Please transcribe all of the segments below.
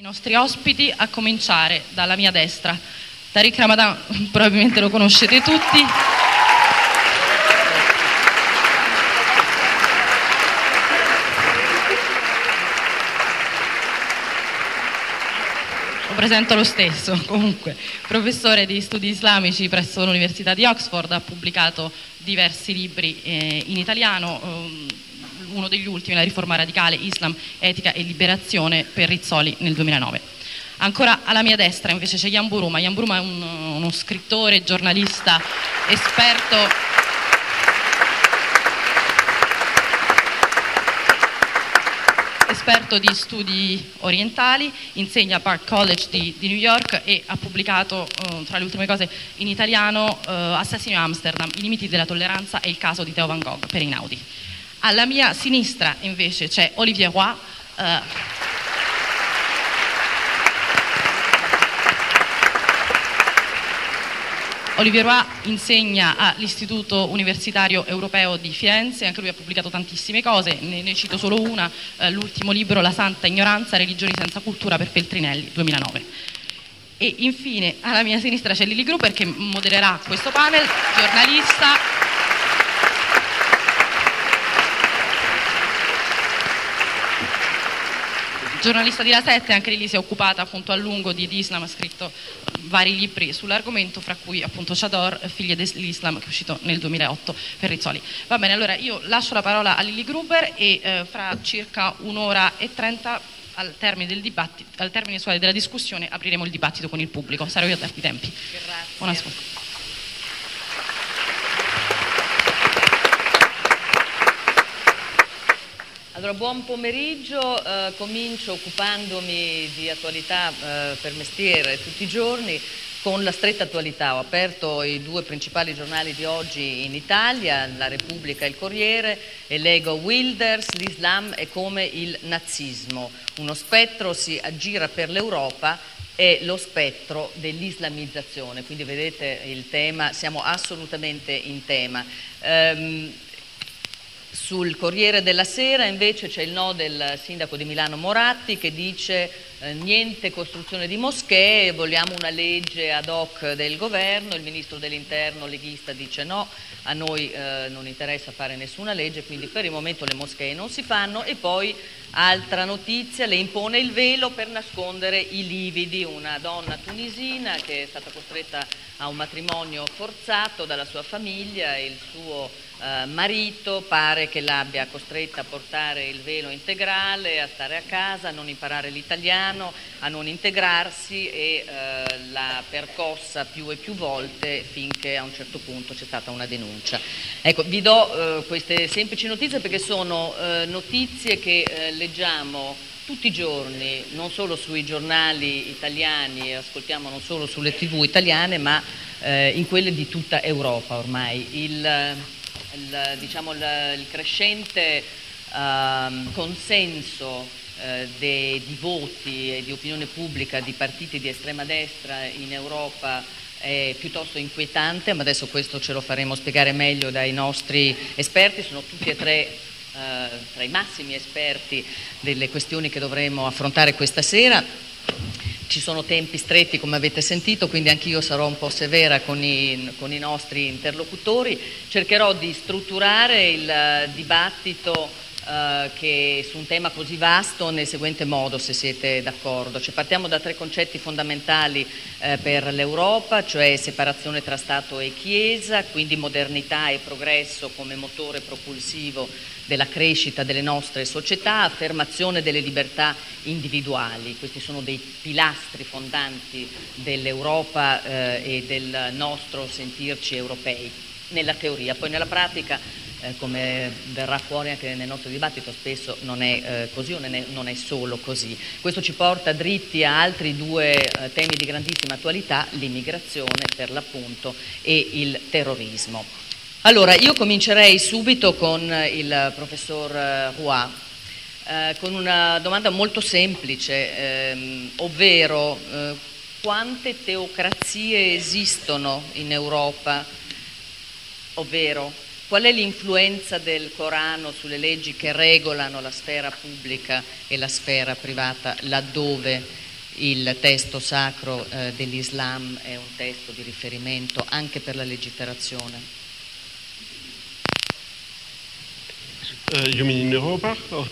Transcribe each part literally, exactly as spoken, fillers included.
I nostri ospiti, a cominciare dalla mia destra. Tariq Ramadan, probabilmente lo conoscete tutti. Lo presento lo stesso, comunque. Professore di studi islamici presso l'Università di Oxford, ha pubblicato diversi libri eh, in italiano, um, uno degli ultimi, La riforma radicale, Islam, etica e liberazione, per Rizzoli nel duemilanove. Ancora alla mia destra invece c'è Jan Buruma. Jan Buruma è un, uno scrittore, giornalista, esperto esperto di studi orientali, insegna a Park College di, di New York e ha pubblicato eh, tra le ultime cose in italiano eh, Assassino a Amsterdam, I limiti della tolleranza e il caso di Theo Van Gogh per Einaudi. Alla mia sinistra invece c'è Olivier Roy. Eh, Olivier Roy insegna all'Istituto Universitario Europeo di Firenze, anche lui ha pubblicato tantissime cose, ne, ne cito solo una, eh, l'ultimo libro La Santa Ignoranza, religioni senza cultura, per Feltrinelli, duemilanove. E infine alla mia sinistra c'è Lily Gruber, che modererà questo panel, giornalista, giornalista di La Sette, anche lì si è occupata appunto a lungo di, di Islam, ha scritto vari libri sull'argomento, fra cui appunto Chador, Figlie dell'Islam, che è uscito nel duemilaotto per Rizzoli. Va bene, allora io lascio la parola a Lily Gruber e eh, fra circa un'ora e trenta, al termine del dibattito, al termine suave della discussione, apriremo il dibattito con il pubblico. Sarò io a darvi i tempi. Grazie. Buon ascolto. Allora, buon pomeriggio, eh, comincio occupandomi di attualità eh, per mestiere tutti i giorni con la stretta attualità. Ho aperto i due principali giornali di oggi in Italia, La Repubblica e il Corriere, e leggo: Wilders, l'Islam è come il nazismo, uno spettro si aggira per l'Europa, è lo spettro dell'islamizzazione. Quindi vedete il tema, siamo assolutamente in tema. Ehm, Sul Corriere della Sera invece c'è il no del sindaco di Milano Moratti, che dice eh, niente costruzione di moschee, vogliamo una legge ad hoc del governo. Il ministro dell'interno leghista dice no, a noi eh, non interessa fare nessuna legge, quindi per il momento le moschee non si fanno. E poi altra notizia, le impone il velo per nascondere i lividi. Una donna tunisina che è stata costretta a un matrimonio forzato dalla sua famiglia, e il suo Uh, marito pare che l'abbia costretta a portare il velo integrale, a stare a casa, a non imparare l'italiano, a non integrarsi, e uh, l'ha percossa più e più volte finché a un certo punto c'è stata una denuncia. Ecco, vi do uh, queste semplici notizie perché sono uh, notizie che uh, leggiamo tutti i giorni, non solo sui giornali italiani, ascoltiamo non solo sulle tivù italiane, ma uh, in quelle di tutta Europa ormai. Il, Il, diciamo, il, il crescente uh, consenso uh, de, di voti e di opinione pubblica di partiti di estrema destra in Europa è piuttosto inquietante, ma adesso questo ce lo faremo spiegare meglio dai nostri esperti. Sono tutti e tre uh, tra i massimi esperti delle questioni che dovremo affrontare questa sera. Ci sono tempi stretti, come avete sentito, quindi anch'io sarò un po' severa con i, con i nostri interlocutori. Cercherò di strutturare il dibattito eh, che su un tema così vasto nel seguente modo, se siete d'accordo. Cioè, partiamo da tre concetti fondamentali eh, per l'Europa, cioè separazione tra Stato e Chiesa, quindi modernità e progresso come motore propulsivo della crescita delle nostre società, affermazione delle libertà individuali. Questi sono dei pilastri fondanti dell'Europa eh, e del nostro sentirci europei nella teoria. Poi nella pratica, eh, come verrà fuori anche nel nostro dibattito, spesso non è eh, così o non è, non è solo così. Questo ci porta dritti a altri due eh, temi di grandissima attualità: l'immigrazione per l'appunto e il terrorismo. Allora, io comincerei subito con il professor Roy, eh, con una domanda molto semplice, ehm, ovvero eh, quante teocrazie esistono in Europa, ovvero qual è l'influenza del Corano sulle leggi che regolano la sfera pubblica e la sfera privata laddove il testo sacro eh, dell'Islam è un testo di riferimento anche per la legiferazione? Uh, you mean in Europa? Or?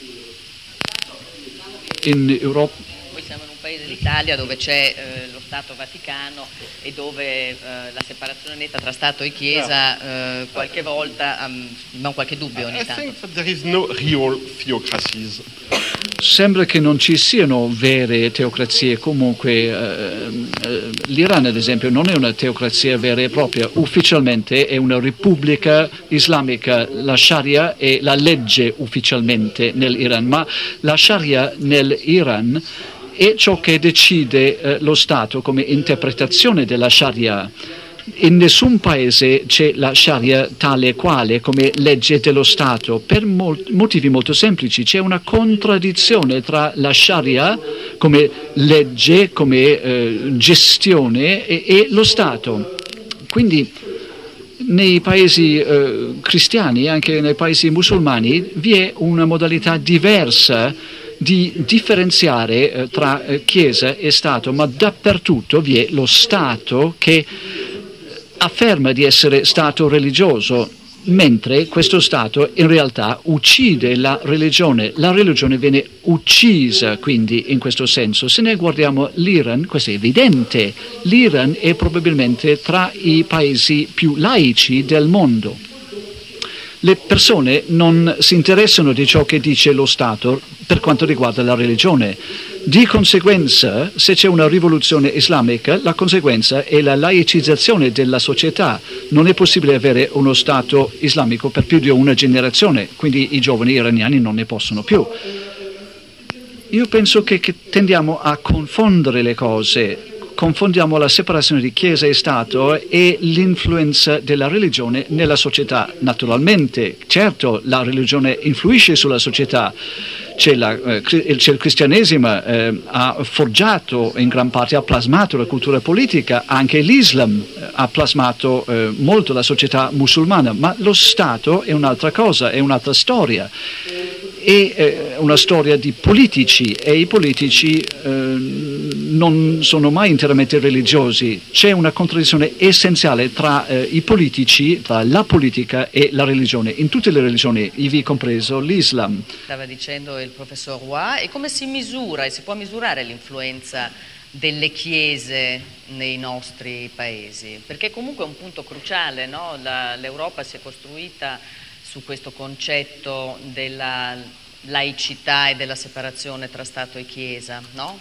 In Europa. Noi siamo in un paese, l'Italia, dove c'è eh, lo Stato Vaticano e dove eh, la separazione netta tra Stato e Chiesa eh, qualche volta um, non qualche dubbio ogni I tanto. think that there is no real theocracies. Sembra che non ci siano vere teocrazie, comunque eh, eh, l'Iran ad esempio non è una teocrazia vera e propria, ufficialmente è una repubblica islamica, la Sharia è la legge ufficialmente nell'Iran, ma la Sharia nell'Iran è ciò che decide eh, lo Stato come interpretazione della Sharia. In nessun paese c'è la Sharia tale e quale come legge dello Stato, per mol- motivi molto semplici. C'è una contraddizione tra la Sharia come legge, come eh, gestione e, e lo Stato. Quindi nei paesi eh, cristiani, anche nei paesi musulmani, vi è una modalità diversa di differenziare eh, tra eh, Chiesa e Stato, ma dappertutto vi è lo Stato che afferma di essere Stato religioso, mentre questo Stato in realtà uccide la religione. La religione viene uccisa, quindi, in questo senso. Se noi guardiamo l'Iran, questo è evidente, l'Iran è probabilmente tra i paesi più laici del mondo. Le persone non si interessano di ciò che dice lo Stato per quanto riguarda la religione. Di conseguenza, se c'è una rivoluzione islamica, la conseguenza è la laicizzazione della società. Non è possibile avere uno Stato islamico per più di una generazione, quindi i giovani iraniani non ne possono più. Io penso che, che tendiamo a confondere le cose. Confondiamo la separazione di Chiesa e Stato e l'influenza della religione nella società. Naturalmente, certo, la religione influisce sulla società. C'è, la, eh, c'è il cristianesimo, eh, ha forgiato in gran parte, ha plasmato la cultura politica, anche l'Islam eh, ha plasmato eh, molto la società musulmana, ma lo Stato è un'altra cosa, è un'altra storia. È eh, una storia di politici e i politici eh, non sono mai interamente religiosi. C'è una contraddizione essenziale tra eh, i politici, tra la politica e la religione, in tutte le religioni, ivi compreso l'Islam. Stava dicendo il professor Roy, e come si misura e si può misurare l'influenza delle chiese nei nostri paesi? Perché comunque è un punto cruciale, no? La, l'Europa si è costruita su questo concetto della laicità e della separazione tra Stato e Chiesa, no?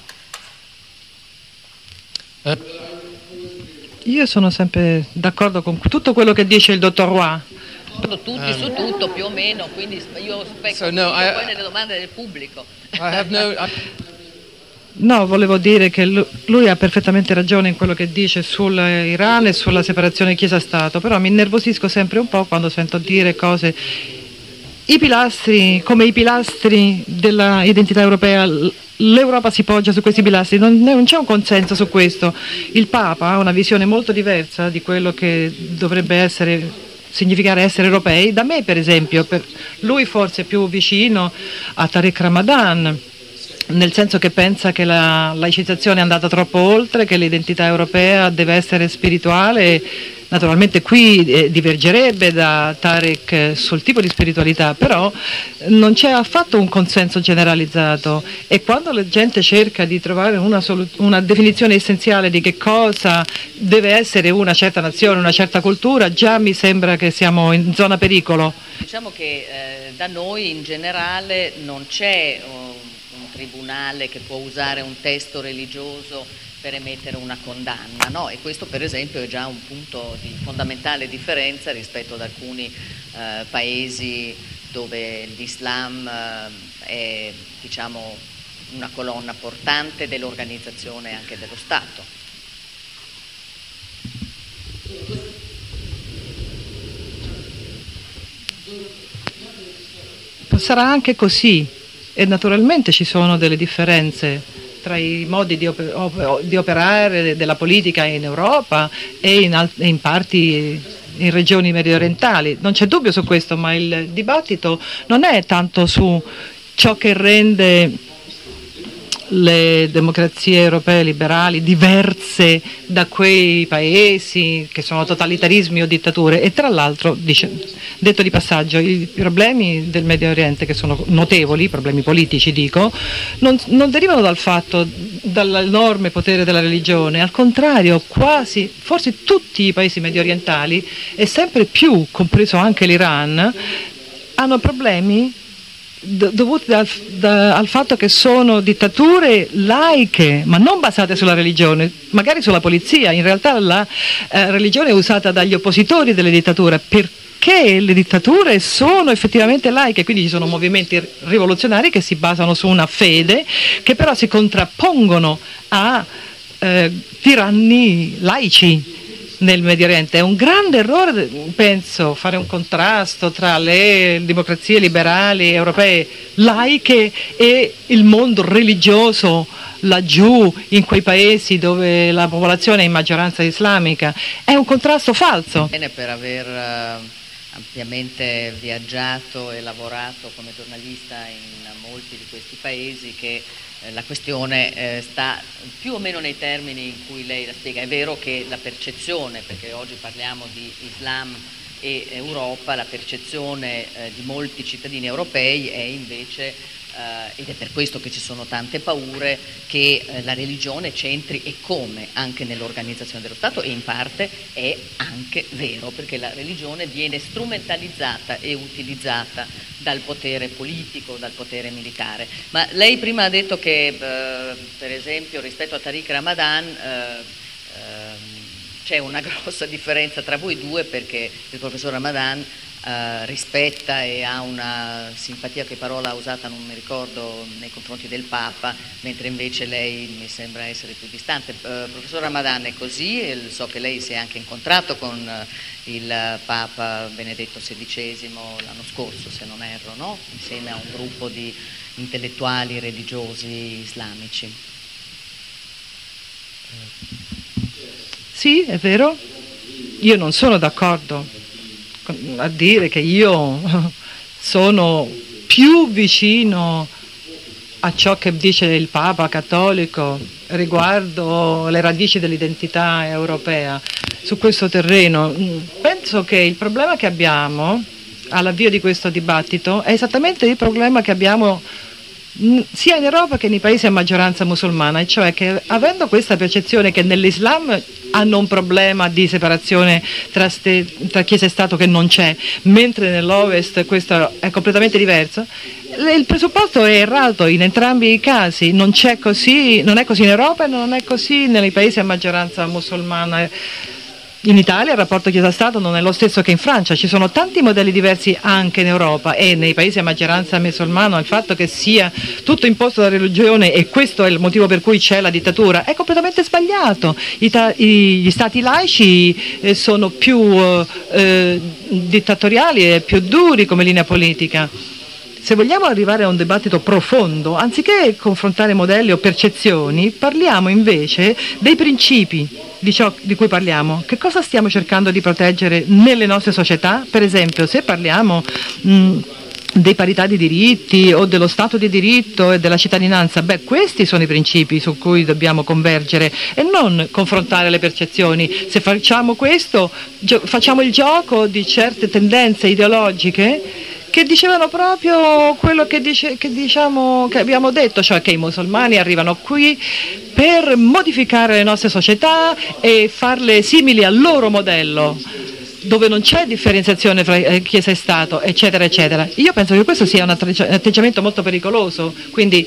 Io sono sempre d'accordo con tutto quello che dice il dottor Roy. Tutti um, su tutto più o meno, quindi io specco so, no, I, poi nelle domande del pubblico. I have no, I... No, volevo dire che lui ha perfettamente ragione in quello che dice sull'Iran e sulla separazione Chiesa-Stato, però mi innervosisco sempre un po' quando sento dire cose, i pilastri, come i pilastri dell'identità europea, l'Europa si poggia su questi pilastri, non, non c'è un consenso su questo. Il Papa ha una visione molto diversa di quello che dovrebbe essere, significare essere europei. Da me, per esempio, per lui forse è più vicino a Tariq Ramadan, nel senso che pensa che la laicizzazione è andata troppo oltre, che l'identità europea deve essere spirituale. Naturalmente qui eh, divergerebbe da Tariq sul tipo di spiritualità, però non c'è affatto un consenso generalizzato, e quando la gente cerca di trovare una, solu- una definizione essenziale di che cosa deve essere una certa nazione, una certa cultura, già mi sembra che siamo in zona pericolo. Diciamo che eh, da noi in generale non c'è uh, un tribunale che può usare un testo religioso per emettere una condanna, no? E questo per esempio è già un punto di fondamentale differenza rispetto ad alcuni eh, paesi dove l'Islam eh, è, diciamo, una colonna portante dell'organizzazione anche dello Stato. Sarà anche così, e naturalmente ci sono delle differenze tra i modi di, oper- op- di operare della politica in Europa e in, al- in parti in regioni mediorientali. Non c'è dubbio su questo, ma il dibattito non è tanto su ciò che rende le democrazie europee liberali diverse da quei paesi che sono totalitarismi o dittature, e tra l'altro, dice, detto di passaggio, i problemi del Medio Oriente, che sono notevoli, i problemi politici dico, non, non derivano dal fatto, dall'enorme potere della religione, al contrario, quasi, forse tutti i paesi medio orientali e sempre più, compreso anche l'Iran, hanno problemi dovuti dal, da, al fatto che sono dittature laiche, ma non basate sulla religione, magari sulla polizia. In realtà la eh, religione è usata dagli oppositori delle dittature perché le dittature sono effettivamente laiche, quindi ci sono movimenti rivoluzionari che si basano su una fede, che però si contrappongono a eh, tiranni laici nel Medio Oriente. È un grande errore, penso, fare un contrasto tra le democrazie liberali europee laiche e il mondo religioso laggiù in quei paesi dove la popolazione è in maggioranza islamica. È un contrasto falso. Bene, per aver uh, ampiamente viaggiato e lavorato come giornalista in molti di questi paesi, che la questione eh, sta più o meno nei termini in cui lei la spiega. È vero che la percezione, perché oggi parliamo di Islam e Europa, la percezione eh, di molti cittadini europei è invece, eh, ed è per questo che ci sono tante paure, che eh, la religione c'entri e come anche nell'organizzazione dello Stato, e in parte è anche vero, perché la religione viene strumentalizzata e utilizzata dal potere politico, dal potere militare. Ma lei prima ha detto che eh, per esempio rispetto a Tariq Ramadan eh, eh, c'è una grossa differenza tra voi due, perché il professor Ramadan eh, rispetta e ha una simpatia, che parola usata non mi ricordo, nei confronti del Papa, mentre invece lei mi sembra essere più distante. Eh, professor Ramadan è così, e so che lei si è anche incontrato con eh, il Papa Benedetto sedicesimo l'anno scorso, se non erro, no? Insieme a un gruppo di intellettuali religiosi islamici. Sì, è vero. Io non sono d'accordo a dire che io sono più vicino a ciò che dice il Papa cattolico riguardo le radici dell'identità europea su questo terreno. Penso che il problema che abbiamo all'avvio di questo dibattito è esattamente il problema che abbiamo sia in Europa che nei paesi a maggioranza musulmana, e cioè che, avendo questa percezione che nell'Islam hanno un problema di separazione tra, ste, tra Chiesa e Stato che non c'è, mentre nell'Ovest questo è completamente diverso, il presupposto è errato in entrambi i casi. Non c'è così, non è così in Europa e non è così nei paesi a maggioranza musulmana. In Italia il rapporto Chiesa-Stato non è lo stesso che in Francia, ci sono tanti modelli diversi anche in Europa, e nei paesi a maggioranza musulmana il fatto che sia tutto imposto dalla religione, e questo è il motivo per cui c'è la dittatura, è completamente sbagliato. I ta- i, gli stati laici eh, sono più eh, dittatoriali e più duri come linea politica. Se vogliamo arrivare a un dibattito profondo, anziché confrontare modelli o percezioni, parliamo invece dei principi di ciò di cui parliamo. Che cosa stiamo cercando di proteggere nelle nostre società? Per esempio, se parliamo mh, dei parità di diritti o dello Stato di diritto e della cittadinanza, beh, questi sono i principi su cui dobbiamo convergere e non confrontare le percezioni. Se facciamo questo, gio- facciamo il gioco di certe tendenze ideologiche che dicevano proprio quello che, dice, che, diciamo, che abbiamo detto, cioè che i musulmani arrivano qui per modificare le nostre società e farle simili al loro modello, dove non c'è differenziazione tra Chiesa e Stato, eccetera, eccetera. Io penso che questo sia un atteggiamento molto pericoloso, quindi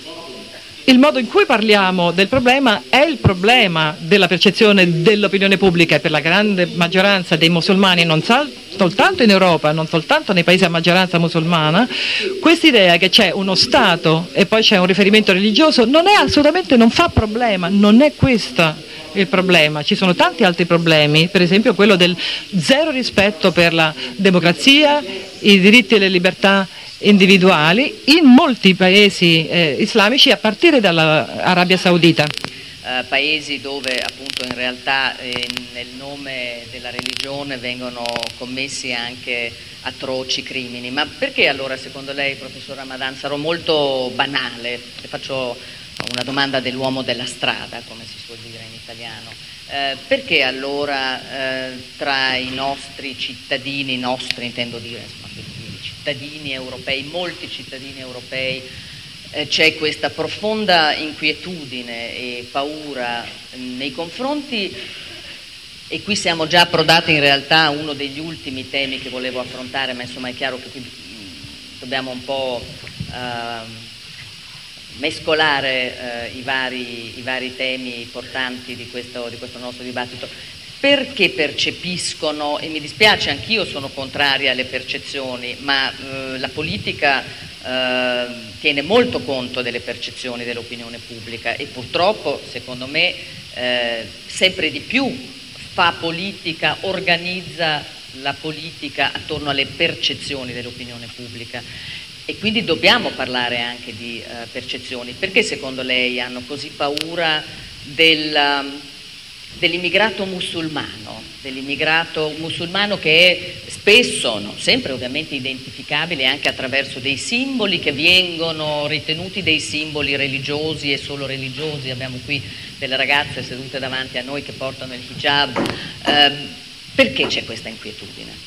il modo in cui parliamo del problema è il problema della percezione dell'opinione pubblica, e per la grande maggioranza dei musulmani, non soltanto in Europa, non soltanto nei paesi a maggioranza musulmana, quest'idea che c'è uno Stato e poi c'è un riferimento religioso non è assolutamente, non fa problema, non è questo il problema. Ci sono tanti altri problemi, per esempio quello del zero rispetto per la democrazia, i diritti e le libertà individuali in molti paesi eh, islamici, a partire dall'Arabia Saudita. Uh, paesi dove appunto in realtà eh, nel nome della religione vengono commessi anche atroci crimini. Ma perché allora secondo lei, professor Ramadan, sarò molto banale, le faccio una domanda dell'uomo della strada, come si suol dire in italiano. Eh, perché allora eh, tra i nostri cittadini, nostri intendo dire, insomma, i cittadini europei, molti cittadini europei, eh, c'è questa profonda inquietudine e paura nei confronti, e qui siamo già approdati in realtà a uno degli ultimi temi che volevo affrontare, ma insomma è chiaro che qui mh, dobbiamo un po' eh, mescolare eh, i, vari, i vari temi portanti di questo, di questo nostro dibattito. Perché percepiscono, e mi dispiace, anch'io sono contraria alle percezioni, ma eh, la politica eh, tiene molto conto delle percezioni dell'opinione pubblica e purtroppo, secondo me, eh, sempre di più fa politica, organizza la politica attorno alle percezioni dell'opinione pubblica. E quindi dobbiamo parlare anche di uh, percezioni. Perché secondo lei hanno così paura del, um, dell'immigrato musulmano, dell'immigrato musulmano che è spesso, non sempre ovviamente identificabile anche attraverso dei simboli che vengono ritenuti dei simboli religiosi e solo religiosi? Abbiamo qui delle ragazze sedute davanti a noi che portano il hijab. Uh, perché c'è questa inquietudine?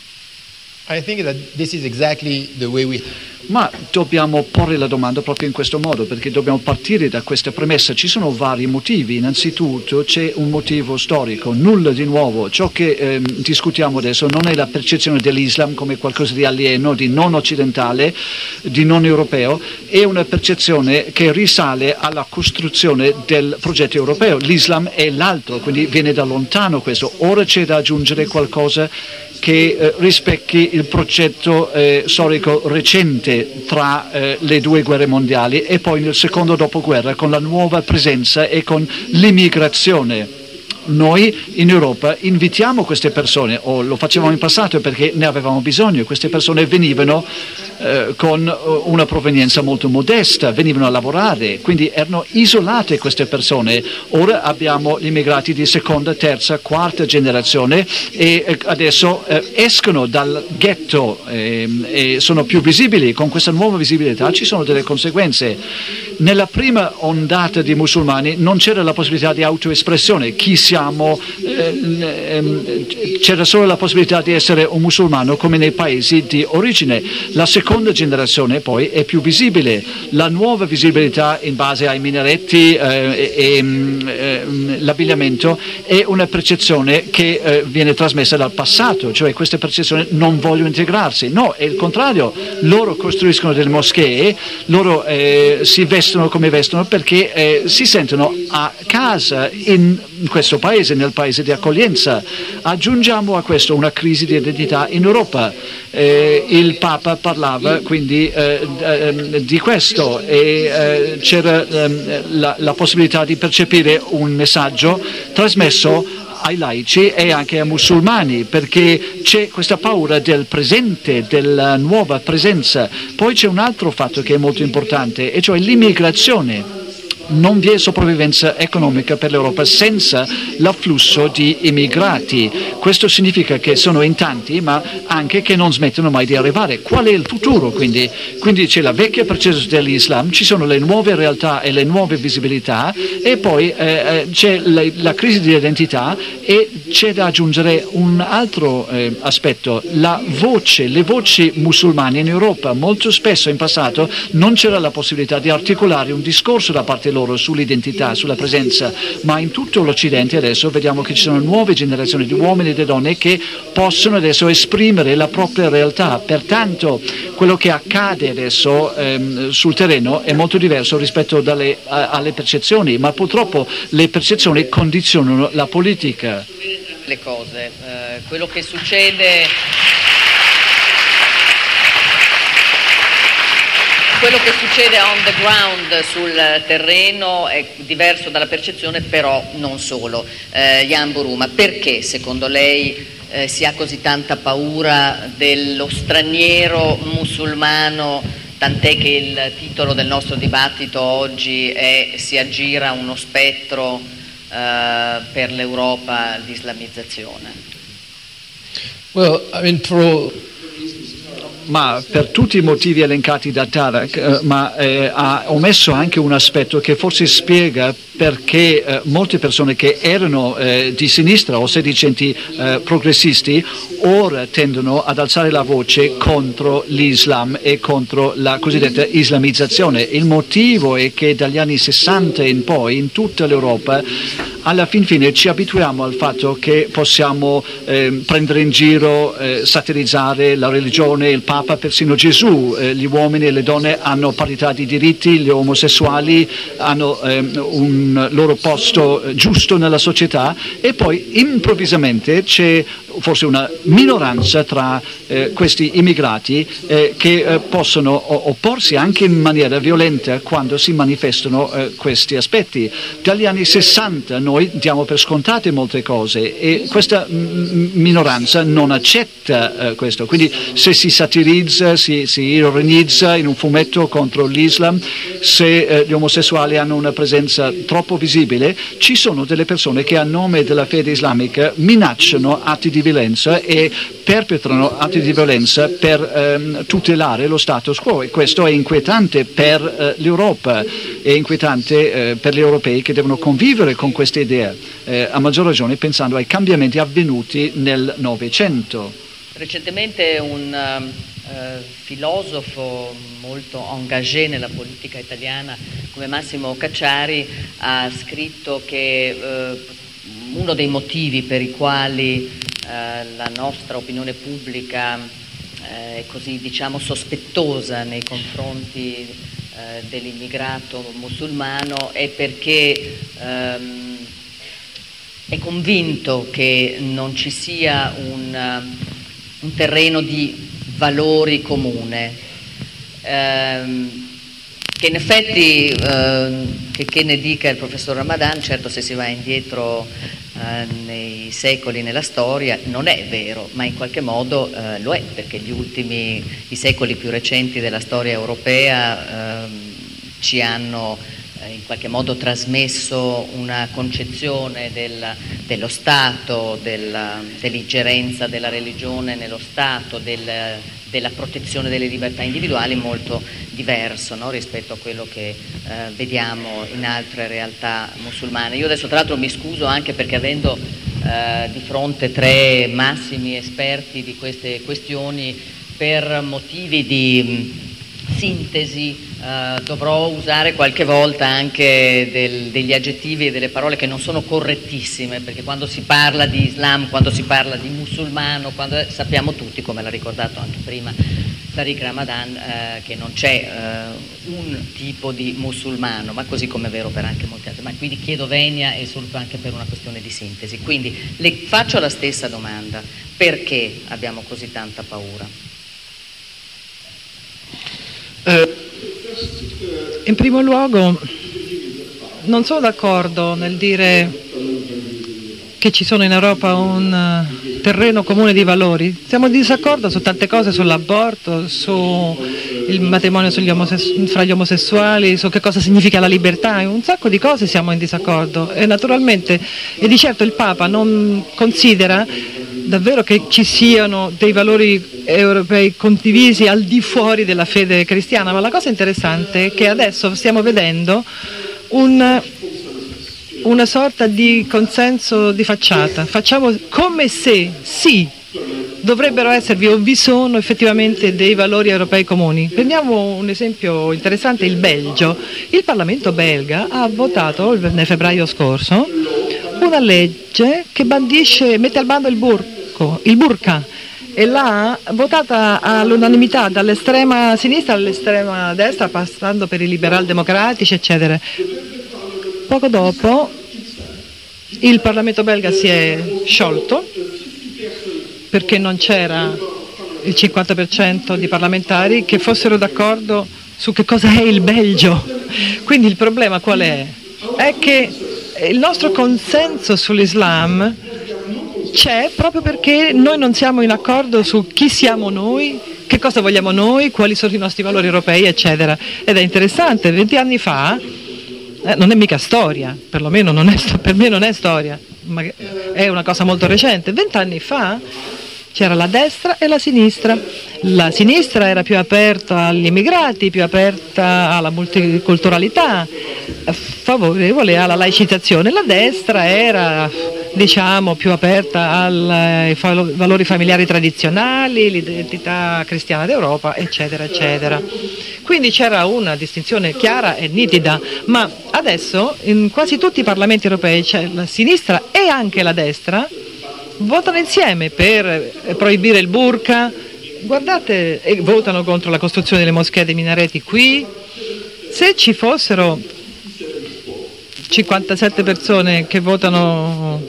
I think that this is exactly the way we... Ma dobbiamo porre la domanda proprio in questo modo, perché dobbiamo partire da questa premessa. Ci sono vari motivi. Innanzitutto c'è un motivo storico, nulla di nuovo. Ciò che ehm, discutiamo adesso non è la percezione dell'Islam come qualcosa di alieno, di non occidentale, di non europeo, è una percezione che risale alla costruzione del progetto europeo. L'Islam è l'altro, quindi viene da lontano questo. Ora c'è da aggiungere qualcosa che eh, rispecchi il progetto eh, storico recente tra eh, le due guerre mondiali e poi nel secondo dopoguerra con la nuova presenza e con l'immigrazione. Noi in Europa invitiamo queste persone, o lo facevamo in passato perché ne avevamo bisogno. Queste persone venivano eh, con una provenienza molto modesta, venivano a lavorare, quindi erano isolate queste persone. Ora abbiamo gli immigrati di seconda, terza, quarta generazione e eh, adesso eh, escono dal ghetto eh, e sono più visibili. Con questa nuova visibilità ci sono delle conseguenze. Nella prima ondata di musulmani non c'era la possibilità di autoespressione. Chi siamo? Eh, c'era solo la possibilità di essere un musulmano come nei paesi di origine. La seconda generazione poi è più visibile. La nuova visibilità in base ai minaretti eh, e eh, l'abbigliamento è una percezione che eh, viene trasmessa dal passato, cioè queste percezioni non vogliono integrarsi. No, è il contrario. Loro costruiscono delle moschee, loro eh, si vestono come vestono perché eh, si sentono a casa in questo paese, nel paese di accoglienza. Aggiungiamo a questo una crisi di identità in Europa. Eh, il Papa parlava quindi eh, eh, di questo e eh, c'era eh, la, la possibilità di percepire un messaggio trasmesso ai laici e anche ai musulmani, perché c'è questa paura del presente, della nuova presenza. Poi c'è un altro fatto che è molto importante, e cioè l'immigrazione. Non vi è sopravvivenza economica per l'Europa senza l'afflusso di immigrati. Questo significa che sono in tanti, ma anche che non smettono mai di arrivare. Qual è il futuro quindi? Quindi c'è la vecchia percezione dell'Islam, ci sono le nuove realtà e le nuove visibilità e poi eh, c'è la, la crisi di identità e c'è da aggiungere un altro eh, aspetto, la voce, le voci musulmane in Europa. Molto spesso in passato non c'era la possibilità di articolare un discorso da parte loro sull'identità, sulla presenza, ma in tutto l'Occidente adesso vediamo che ci sono nuove generazioni di uomini e di donne che possono adesso esprimere la propria realtà. Pertanto quello che accade adesso ehm, sul terreno è molto diverso rispetto dalle, a, alle percezioni, ma purtroppo le percezioni condizionano la politica. Le cose, eh, quello che succede Quello che succede on the ground sul terreno è diverso dalla percezione, però non solo. Eh, Jan Buruma, perché secondo lei eh, si ha così tanta paura dello straniero musulmano, tant'è che il titolo del nostro dibattito oggi è "Si aggira uno spettro eh, per l'Europa di islamizzazione"? Well, I mean, for ma per tutti i motivi elencati da Tarek, eh, ma eh, ha omesso anche un aspetto che forse spiega perché eh, molte persone che erano eh, di sinistra o sedicenti eh, progressisti ora tendono ad alzare la voce contro l'Islam e contro la cosiddetta islamizzazione. Il motivo è che dagli anni sessanta in poi in tutta l'Europa alla fin fine ci abituiamo al fatto che possiamo eh, prendere in giro, eh, satirizzare la religione, il Papa, persino Gesù. Eh, gli uomini e le donne hanno parità di diritti, gli omosessuali hanno eh, un loro posto eh, giusto nella società, e poi improvvisamente c'è forse una minoranza tra eh, questi immigrati eh, che eh, possono opporsi anche in maniera violenta quando si manifestano eh, questi aspetti. Dagli anni sessanta noi diamo per scontate molte cose e questa m- minoranza non accetta eh, questo, quindi se si satirizza, si, si ironizza in un fumetto contro l'Islam, se eh, gli omosessuali hanno una presenza troppo visibile, ci sono delle persone che a nome della fede islamica minacciano atti di violenza e perpetrano atti di violenza per ehm, tutelare lo status quo, e questo è inquietante per eh, l'Europa, è inquietante eh, per gli europei che devono convivere con questa idea, eh, a maggior ragione pensando ai cambiamenti avvenuti nel Novecento. Recentemente un uh, filosofo molto engagé nella politica italiana come Massimo Cacciari ha scritto che uh, uno dei motivi per i quali uh, la nostra opinione pubblica uh, è così, diciamo, sospettosa nei confronti uh, dell'immigrato musulmano è perché um, è convinto che non ci sia un, uh, un terreno di valori comune, ehm, che in effetti, eh, che, che ne dica il professor Ramadan, certo se si va indietro eh, nei secoli nella storia non è vero, ma in qualche modo eh, lo è, perché gli ultimi, i secoli più recenti della storia europea eh, ci hanno eh, in qualche modo trasmesso una concezione del, dello Stato, del, dell'ingerenza della religione nello Stato, del, della protezione delle libertà individuali molto diverso, no, rispetto a quello che eh, vediamo in altre realtà musulmane. Io adesso tra l'altro mi scuso anche perché avendo eh, di fronte tre massimi esperti di queste questioni, per motivi di mh, sintesi Uh, dovrò usare qualche volta anche del, degli aggettivi e delle parole che non sono correttissime, perché quando si parla di Islam, quando si parla di musulmano, quando, sappiamo tutti, come l'ha ricordato anche prima Tariq Ramadan, uh, che non c'è uh, un tipo di musulmano, ma così come è vero per anche molti altri. Ma quindi chiedo venia e solo anche per una questione di sintesi. Quindi le faccio la stessa domanda: perché abbiamo così tanta paura? Uh. In primo luogo non sono d'accordo nel dire che ci sono in Europa un terreno comune di valori. Siamo in disaccordo su tante cose, sull'aborto, sul matrimonio sugli omosessu- fra gli omosessuali, su che cosa significa la libertà, un sacco di cose siamo in disaccordo e naturalmente, e di certo il Papa non considera davvero che ci siano dei valori europei condivisi al di fuori della fede cristiana, ma la cosa interessante è che adesso stiamo vedendo un, una sorta di consenso di facciata. Facciamo come se sì, dovrebbero esservi o vi sono effettivamente dei valori europei comuni. Prendiamo un esempio interessante, il Belgio. Il Parlamento belga ha votato nel febbraio scorso una legge che bandisce, mette al bando il burco, il burka, e l'ha votata all'unanimità dall'estrema sinistra all'estrema destra, passando per i liberal democratici, eccetera. Poco dopo il Parlamento belga si è sciolto perché non c'era il cinquanta per cento di parlamentari che fossero d'accordo su che cosa è il Belgio. Quindi il problema qual è? È che il nostro consenso sull'Islam c'è proprio perché noi non siamo in accordo su chi siamo noi, che cosa vogliamo noi, quali sono i nostri valori europei, eccetera. Ed è interessante, venti anni fa, eh, non è mica storia, perlomeno non è, per me non è storia, ma è una cosa molto recente. Vent'anni fa C'era la destra e la sinistra. La sinistra era più aperta agli immigrati, più aperta alla multiculturalità, favorevole alla laicizzazione. La destra era, diciamo, più aperta ai valori familiari tradizionali, l'identità cristiana d'Europa, eccetera, eccetera. Quindi c'era una distinzione chiara e nitida, ma adesso in quasi tutti i parlamenti europei c'è la sinistra e anche la destra votano insieme per proibire il burqa, guardate, e votano contro la costruzione delle moschee e dei minareti qui. Se ci fossero cinquantasette persone che votano,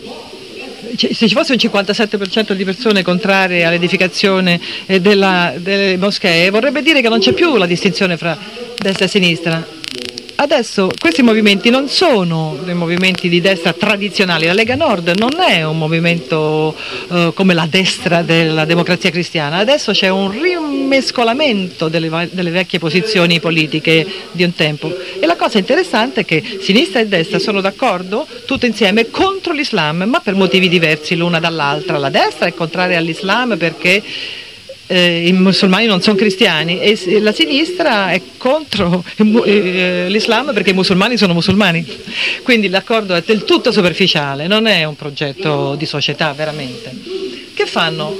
se ci fosse un cinquantasette per cento di persone contrarie all'edificazione della, delle moschee, vorrebbe dire che non c'è più la distinzione fra destra e sinistra. Adesso questi movimenti non sono dei movimenti di destra tradizionali, la Lega Nord non è un movimento eh, come la destra della democrazia cristiana, adesso c'è un rimescolamento delle, delle vecchie posizioni politiche di un tempo, e la cosa interessante è che sinistra e destra sono d'accordo tutte insieme contro l'Islam, ma per motivi diversi l'una dall'altra. La destra è contraria all'Islam perché Eh, i musulmani non sono cristiani, e la sinistra è contro eh, l'Islam perché i musulmani sono musulmani. Quindi l'accordo è del tutto superficiale, non è un progetto di società veramente. Che fanno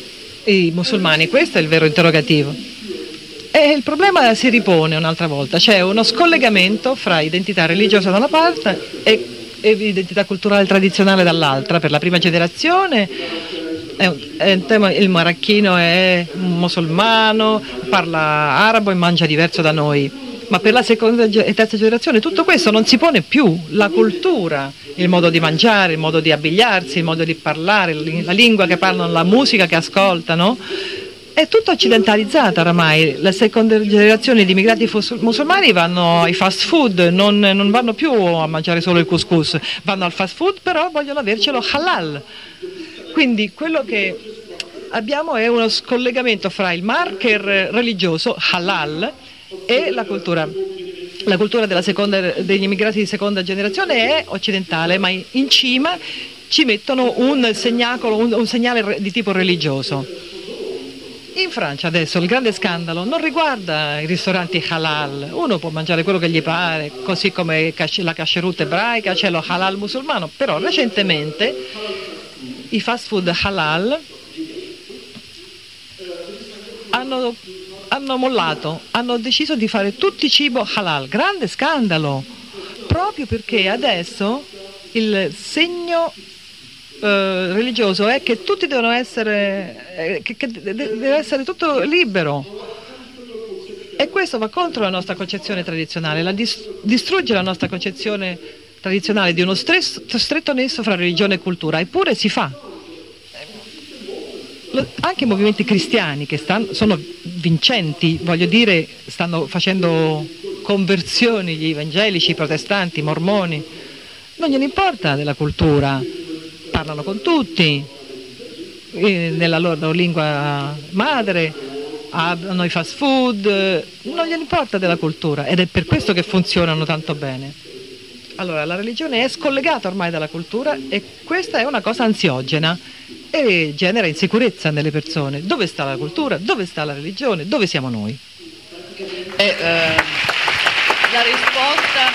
i musulmani? Questo è il vero interrogativo. E il problema si ripone un'altra volta, c'è uno scollegamento fra identità religiosa da una parte e, e identità culturale tradizionale dall'altra. Per la prima generazione È un, è un tema, il marocchino è musulmano, parla arabo e mangia diverso da noi, ma per la seconda e terza generazione tutto questo non si pone più. La cultura, il modo di mangiare, il modo di abbigliarsi, il modo di parlare, la lingua che parlano, la musica che ascoltano, è tutto occidentalizzata oramai. Le seconde generazioni di immigrati musulmani vanno ai fast food, non, non vanno più a mangiare solo il couscous, vanno al fast food, però vogliono avercelo halal. Quindi quello che abbiamo è uno scollegamento fra il marker religioso halal e la cultura. La cultura della seconda, degli immigrati di seconda generazione è occidentale, ma in cima ci mettono un segnacolo, un, un segnale di tipo religioso. In Francia adesso il grande scandalo non riguarda i ristoranti halal, uno può mangiare quello che gli pare, così come la kasherut ebraica, c'è lo halal musulmano, però recentemente i fast food halal hanno, hanno mollato, hanno deciso di fare tutti cibo halal, grande scandalo, proprio perché adesso il segno eh, religioso è che tutti devono essere, eh, che, che deve essere tutto libero, e questo va contro la nostra concezione tradizionale, la dis- distrugge la nostra concezione tradizionale di uno stretto nesso fra religione e cultura, eppure si fa. Anche i movimenti cristiani che stanno, sono vincenti, voglio dire, stanno facendo conversioni, gli evangelici, i protestanti, i mormoni, non gliene importa della cultura, parlano con tutti nella loro lingua madre, hanno i fast food, non gliene importa della cultura, ed è per questo che funzionano tanto bene. Allora, la religione è scollegata ormai dalla cultura, e questa è una cosa ansiogena e genera insicurezza nelle persone. Dove sta la cultura? Dove sta la religione? Dove siamo noi? Eh, eh, la risposta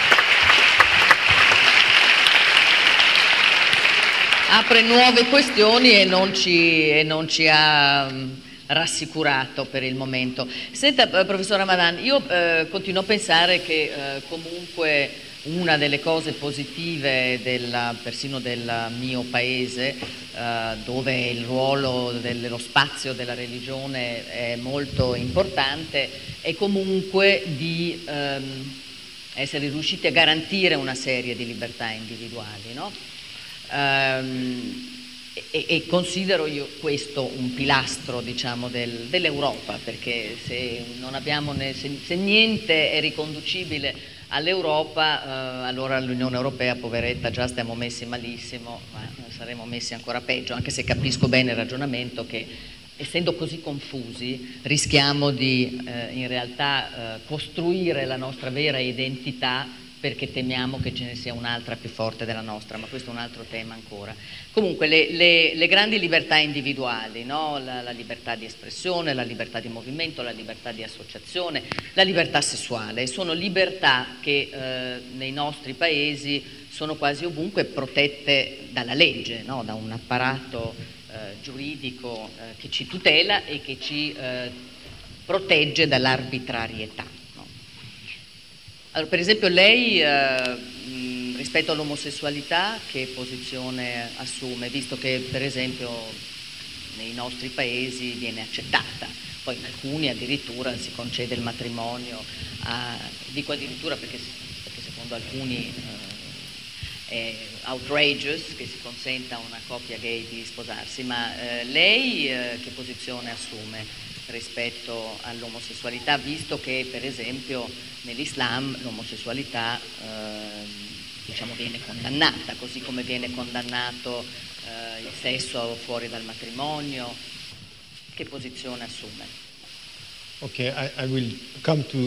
apre nuove questioni e non ci, e non ci ha um, rassicurato per il momento. Senta, professor Ramadan, io eh, continuo a pensare che eh, comunque una delle cose positive della, persino del mio paese, eh, dove il ruolo dello spazio della religione è molto importante, è comunque di ehm, essere riusciti a garantire una serie di libertà individuali, no? Ehm, e, e considero io questo un pilastro, diciamo, del, dell'Europa, perché se, non abbiamo ne, se, se niente è riconducibile all'Europa, eh, allora l'Unione Europea, poveretta, già stiamo messi malissimo, ma saremo messi ancora peggio, anche se capisco bene il ragionamento che, essendo così confusi, rischiamo di eh, in realtà eh, costruire la nostra vera identità perché temiamo che ce ne sia un'altra più forte della nostra, ma questo è un altro tema ancora. Comunque le, le, le grandi libertà individuali, no? la, la libertà di espressione, la libertà di movimento, la libertà di associazione, la libertà sessuale, sono libertà che eh, nei nostri paesi sono quasi ovunque protette dalla legge, no? da un apparato eh, giuridico eh, che ci tutela e che ci eh, protegge dall'arbitrarietà. Allora, per esempio lei eh, mh, rispetto all'omosessualità che posizione assume, visto che per esempio nei nostri paesi viene accettata, poi in alcuni addirittura si concede il matrimonio, a, dico addirittura perché, perché secondo alcuni eh, è outrageous che si consenta a una coppia gay di sposarsi, ma eh, lei eh, che posizione assume rispetto all'omosessualità, visto che per esempio nell'Islam l'omosessualità eh, diciamo viene condannata, così come viene condannato eh, il sesso fuori dal matrimonio. Che posizione assume? Ok, I, I will come to...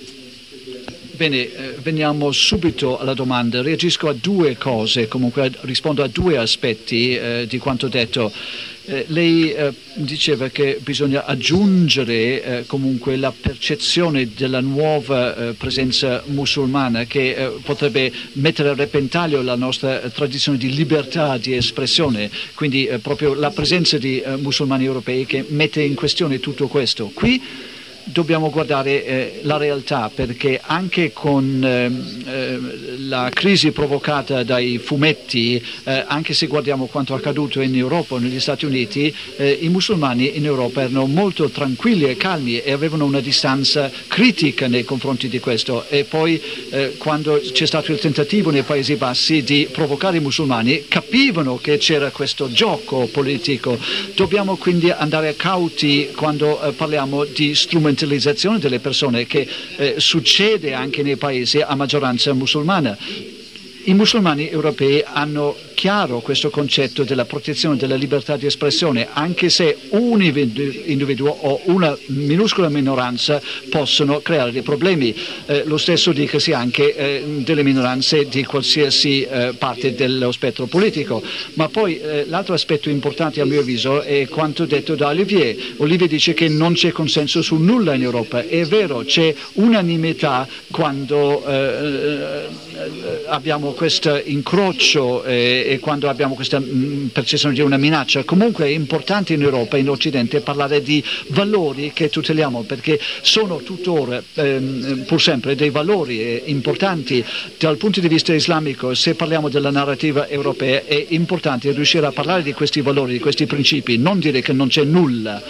Bene, eh, veniamo subito alla domanda. Reagisco a due cose, comunque rispondo a due aspetti eh, di quanto detto. Eh, lei eh, diceva che bisogna aggiungere eh, comunque la percezione della nuova eh, presenza musulmana che eh, potrebbe mettere a repentaglio la nostra eh, tradizione di libertà di espressione, quindi eh, proprio la presenza di eh, musulmani europei che mette in questione tutto questo. Qui dobbiamo guardare eh, la realtà, perché anche con eh, eh, la crisi provocata dai fumetti, eh, anche se guardiamo quanto è accaduto in Europa o negli Stati Uniti, eh, i musulmani in Europa erano molto tranquilli e calmi e avevano una distanza critica nei confronti di questo, e poi eh, quando c'è stato il tentativo nei Paesi Bassi di provocare i musulmani capivano che c'era questo gioco politico. Dobbiamo quindi andare cauti quando eh, parliamo di strumentalizzazione delle persone, che eh, succede anche nei paesi a maggioranza musulmana. I musulmani europei hanno chiaro questo concetto della protezione della libertà di espressione, anche se un individuo o una minuscola minoranza possono creare dei problemi. Eh, lo stesso dicasi anche eh, delle minoranze di qualsiasi eh, parte dello spettro politico. Ma poi eh, l'altro aspetto importante a mio avviso è quanto detto da Olivier. Olivier dice che non c'è consenso su nulla in Europa. È vero, c'è unanimità quando eh, abbiamo questo incrocio eh, e quando abbiamo questa mh, percezione di una minaccia. Comunque è importante in Europa e in Occidente parlare di valori che tuteliamo, perché sono tuttora ehm, pur sempre dei valori eh, importanti dal punto di vista islamico. Se parliamo della narrativa europea è importante riuscire a parlare di questi valori, di questi principi, non dire che non c'è nulla.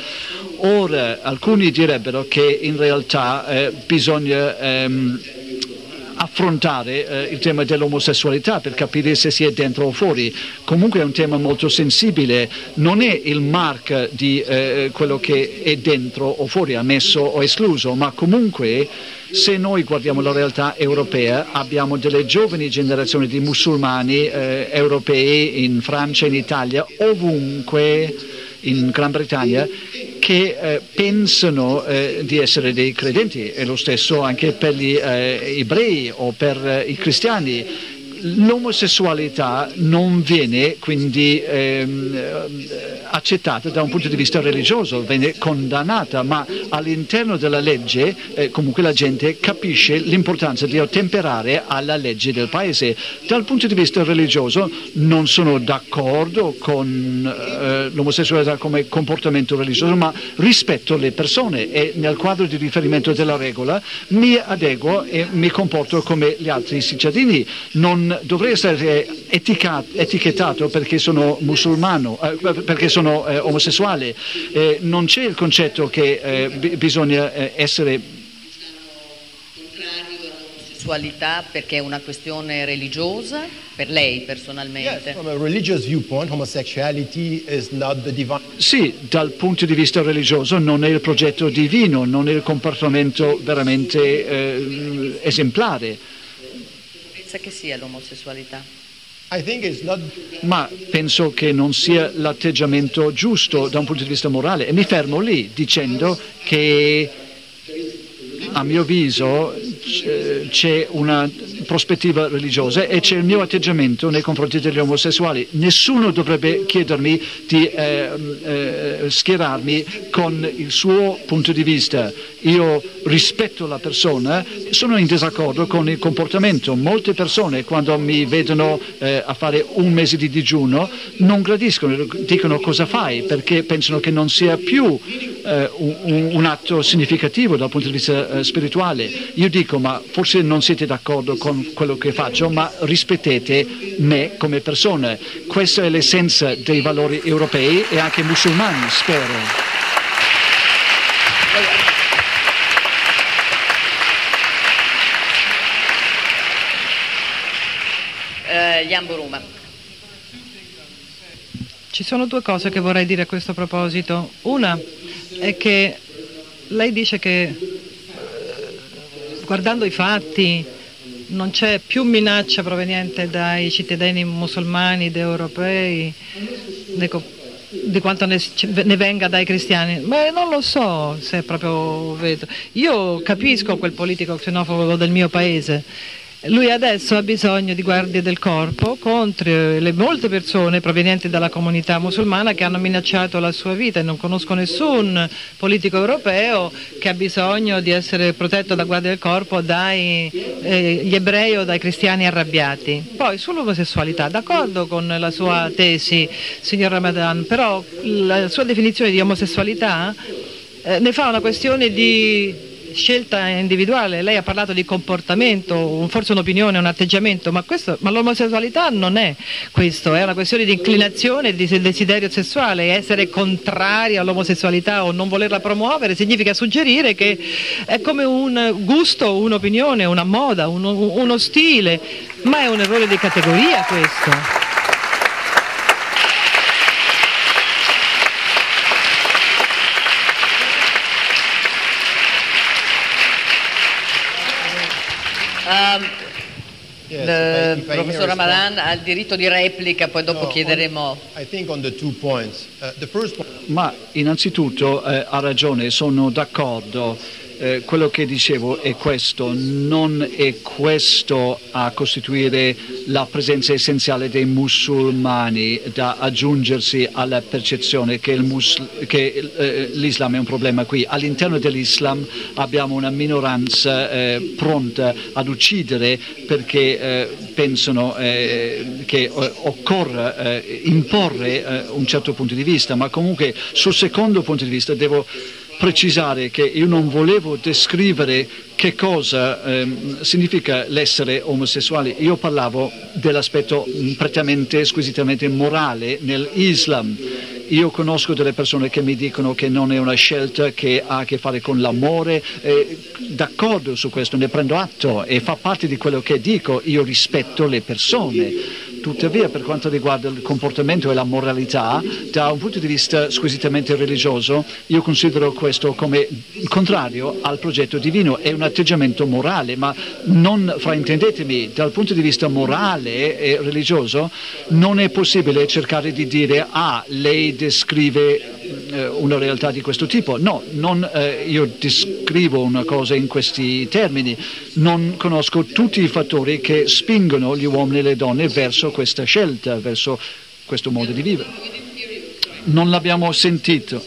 Ora alcuni direbbero che in realtà eh, bisogna ehm, affrontare eh, il tema dell'omosessualità per capire se si è dentro o fuori. Comunque è un tema molto sensibile, non è il mark di eh, quello che è dentro o fuori, ammesso o escluso, ma comunque se noi guardiamo la realtà europea abbiamo delle giovani generazioni di musulmani eh, europei in Francia, in Italia, ovunque in Gran Bretagna, che eh, pensano eh, di essere dei credenti, e lo stesso anche per gli eh, ebrei o per eh, i cristiani. L'omosessualità non viene quindi ehm, accettata da un punto di vista religioso, viene condannata, ma all'interno della legge eh, comunque la gente capisce l'importanza di ottemperare alla legge del paese. Dal punto di vista religioso non sono d'accordo con eh, l'omosessualità come comportamento religioso, ma rispetto le persone e nel quadro di riferimento della regola mi adeguo e mi comporto come gli altri cittadini. Non dovrei essere etica, etichettato perché sono musulmano, eh, perché sono eh, omosessuale. Eh, non c'è il concetto che eh, b- bisogna eh, essere contrario all'omosessualità perché è una questione religiosa, per lei personalmente? Yes, from a religious viewpoint, homosexuality is not the divine. Sì, dal punto di vista religioso non è il progetto divino, non è il comportamento veramente eh, esemplare. Che sia l'omosessualità? I think it's not... Ma penso che non sia l'atteggiamento giusto da un punto di vista morale, e mi fermo lì dicendo che a mio avviso c'è una prospettiva religiosa e c'è il mio atteggiamento nei confronti degli omosessuali. Nessuno dovrebbe chiedermi di eh, eh, schierarmi con il suo punto di vista. Io rispetto la persona, sono in disaccordo con il comportamento. Molte persone quando mi vedono eh, a fare un mese di digiuno non gradiscono, dicono cosa fai, perché pensano che non sia più eh, un, un atto significativo dal punto di vista eh, spirituale. Io dico, ma forse non siete d'accordo con quello che faccio, ma rispettete me come persona. Questa è l'essenza dei valori europei e anche musulmani, spero. Uh, Jan Buruma. Ci sono due cose che vorrei dire a questo proposito. Una è che lei dice che guardando i fatti non c'è più minaccia proveniente dai cittadini musulmani ed europei di quanto ne, ne venga dai cristiani, ma non lo so se è proprio vedo. Io capisco quel politico xenofobo del mio paese. Lui adesso ha bisogno di guardie del corpo contro le molte persone provenienti dalla comunità musulmana che hanno minacciato la sua vita, e non conosco nessun politico europeo che ha bisogno di essere protetto da guardie del corpo dagli eh, ebrei o dai cristiani arrabbiati. Poi sull'omosessualità, d'accordo con la sua tesi, signor Ramadan, però la sua definizione di omosessualità eh, ne fa una questione di scelta individuale. Lei ha parlato di comportamento, forse un'opinione, un atteggiamento, ma, questo, ma l'omosessualità non è questo, è una questione di inclinazione, di desiderio sessuale. Essere contrari all'omosessualità o non volerla promuovere significa suggerire che è come un gusto, un'opinione, una moda, uno, uno stile, ma è un errore di categoria questo. Um, Yes, il if I- if I may professor respond. Ramadan ha il diritto di replica, poi dopo No, chiederemo. on- I think on the two points. Uh, the first point. Ma innanzitutto eh, ha ragione, sono d'accordo. Eh, quello che dicevo è questo, non è questo a costituire la presenza essenziale dei musulmani da aggiungersi alla percezione che, il mus- che eh, l'Islam è un problema qui. All'interno dell'Islam abbiamo una minoranza eh, pronta ad uccidere perché eh, pensano eh, che eh, occorre eh, imporre eh, un certo punto di vista, ma comunque sul secondo punto di vista devo precisare che io non volevo descrivere che cosa ehm, significa l'essere omosessuale. Io parlavo dell'aspetto prettamente, squisitamente morale nell'Islam. Io conosco delle persone che mi dicono che non è una scelta che ha a che fare con l'amore, eh, d'accordo su questo, ne prendo atto e fa parte di quello che dico, io rispetto le persone. Tuttavia, per quanto riguarda il comportamento e la moralità, da un punto di vista squisitamente religioso, io considero questo come contrario al progetto divino, è un atteggiamento morale, ma non fraintendetemi, dal punto di vista morale e religioso non è possibile cercare di dire ah, lei descrive eh, una realtà di questo tipo. No, non, eh, io descrivo una cosa in questi termini, non conosco tutti i fattori che spingono gli uomini e le donne verso questa scelta, verso questo modo di vivere. Non l'abbiamo sentito,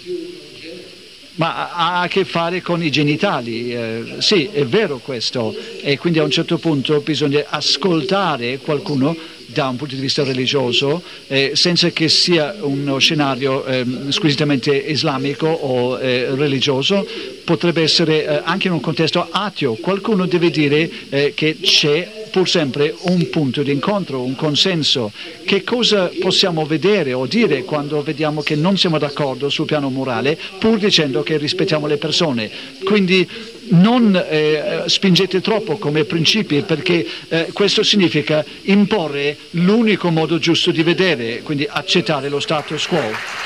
ma ha a che fare con i genitali, eh, sì, è vero questo, e quindi a un certo punto bisogna ascoltare qualcuno da un punto di vista religioso, eh, senza che sia uno scenario eh, squisitamente islamico o eh, religioso, potrebbe essere eh, anche in un contesto ateo. Qualcuno deve dire eh, che c'è pur sempre un punto di incontro, un consenso. Che cosa possiamo vedere o dire quando vediamo che non siamo d'accordo sul piano morale, pur dicendo che rispettiamo le persone? Quindi non eh, spingete troppo come principi, perché eh, questo significa imporre l'unico modo giusto di vedere, quindi accettare lo status quo.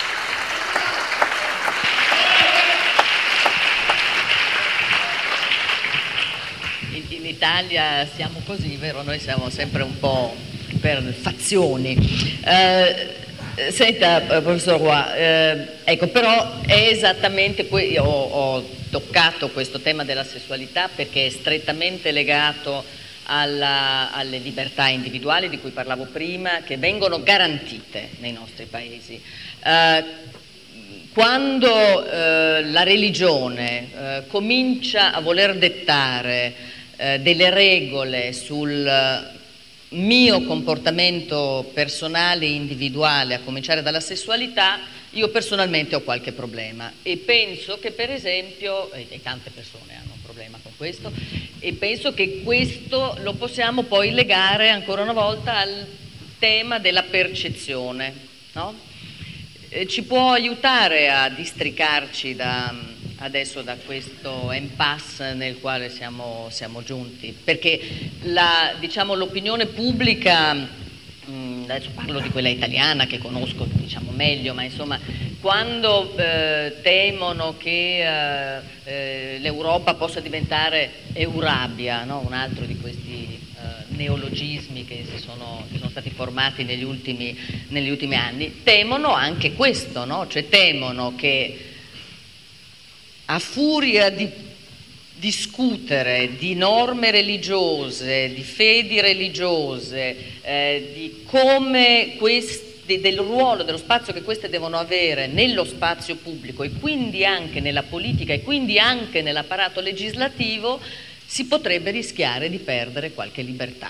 In Italia siamo così, vero? Noi siamo sempre un po' per fazioni. Eh, senta, professor Roy, eh, ecco, però è esattamente, que- io ho, ho toccato questo tema della sessualità perché è strettamente legato alla, alle libertà individuali di cui parlavo prima, che vengono garantite nei nostri paesi. Eh, quando eh, la religione eh, comincia a voler dettare eh, delle regole sul mio comportamento personale e individuale, a cominciare dalla sessualità, io personalmente ho qualche problema e penso che, per esempio, e tante persone hanno un problema con questo, e penso che questo lo possiamo poi legare ancora una volta al tema della percezione, no? Eh, ci può aiutare a districarci da, adesso da questo impasse nel quale siamo, siamo giunti, perché la, diciamo, l'opinione pubblica, adesso parlo di quella italiana che conosco, diciamo, meglio, ma insomma quando eh, temono che eh, eh, l'Europa possa diventare Eurabia, no? Un altro di questi eh, neologismi che, si sono, che sono stati formati negli ultimi, negli ultimi anni, temono anche questo, no? Cioè temono che a furia di discutere di norme religiose, di fedi religiose, eh, di come questi, del ruolo, dello spazio che queste devono avere nello spazio pubblico e quindi anche nella politica e quindi anche nell'apparato legislativo, si potrebbe rischiare di perdere qualche libertà.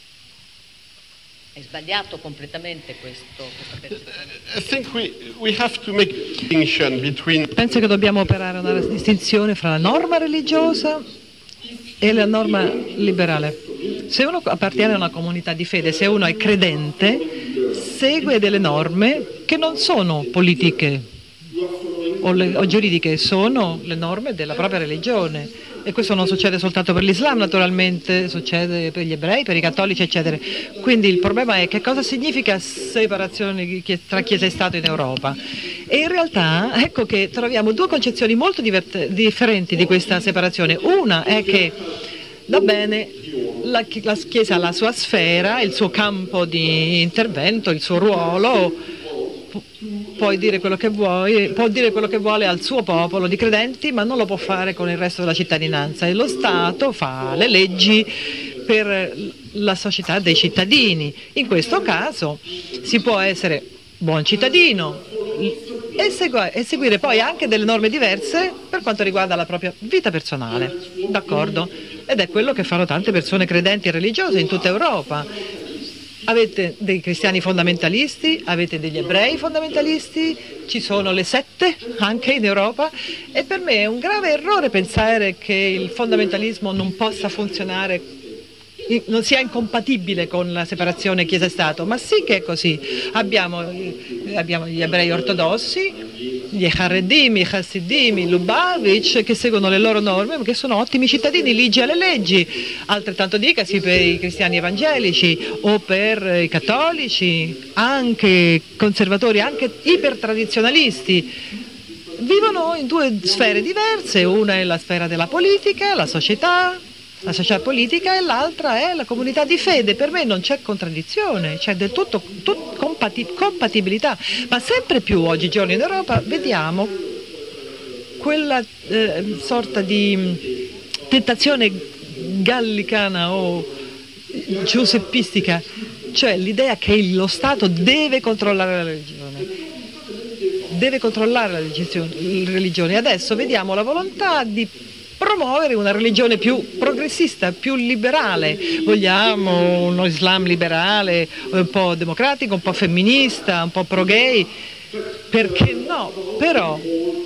È sbagliato completamente questo, questa percezione? I think we, we have to make a distinction between... Penso che dobbiamo operare una distinzione fra la norma religiosa e la norma liberale. Se uno appartiene a una comunità di fede, se uno è credente, segue delle norme che non sono politiche o, le, o giuridiche, sono le norme della propria religione. E questo non succede soltanto per l'Islam, naturalmente, succede per gli ebrei, per i cattolici, eccetera. Quindi il problema è che cosa significa separazione tra Chiesa e Stato in Europa. E in realtà ecco che troviamo due concezioni molto divert- differenti di questa separazione. Una è che, va bene, la, la Chiesa ha la sua sfera, il suo campo di intervento, il suo ruolo, puoi dire quello che vuoi, può dire quello che vuole al suo popolo di credenti, ma non lo può fare con il resto della cittadinanza, e lo Stato fa le leggi per la società dei cittadini. In questo caso si può essere buon cittadino e, segu- e seguire poi anche delle norme diverse per quanto riguarda la propria vita personale, d'accordo? Ed è quello che fanno tante persone credenti e religiose in tutta Europa. Avete dei cristiani fondamentalisti, avete degli ebrei fondamentalisti, ci sono le sette anche in Europa, e per me è un grave errore pensare che il fondamentalismo non possa funzionare, non sia incompatibile con la separazione Chiesa e Stato, ma sì che è così. Abbiamo, abbiamo gli ebrei ortodossi, gli Haredim, i Hasidim, i Lubavitch, che seguono le loro norme, che sono ottimi cittadini, ligi alle leggi. Altrettanto dicasi per i cristiani evangelici o per i cattolici, anche conservatori, anche ipertradizionalisti. Vivono in due sfere diverse, una è la sfera della politica, la società, la società politica, e l'altra è la comunità di fede. Per me non c'è contraddizione, c'è del tutto, tutto compati- compatibilità, ma sempre più oggigiorno in Europa vediamo quella eh, sorta di tentazione gallicana o giuseppistica, cioè l'idea che lo Stato deve controllare la religione, deve controllare la religione. Adesso vediamo la volontà di promuovere una religione più progressista, più liberale. Vogliamo uno Islam liberale, un po' democratico, un po' femminista, un po' pro-gay, perché no? Però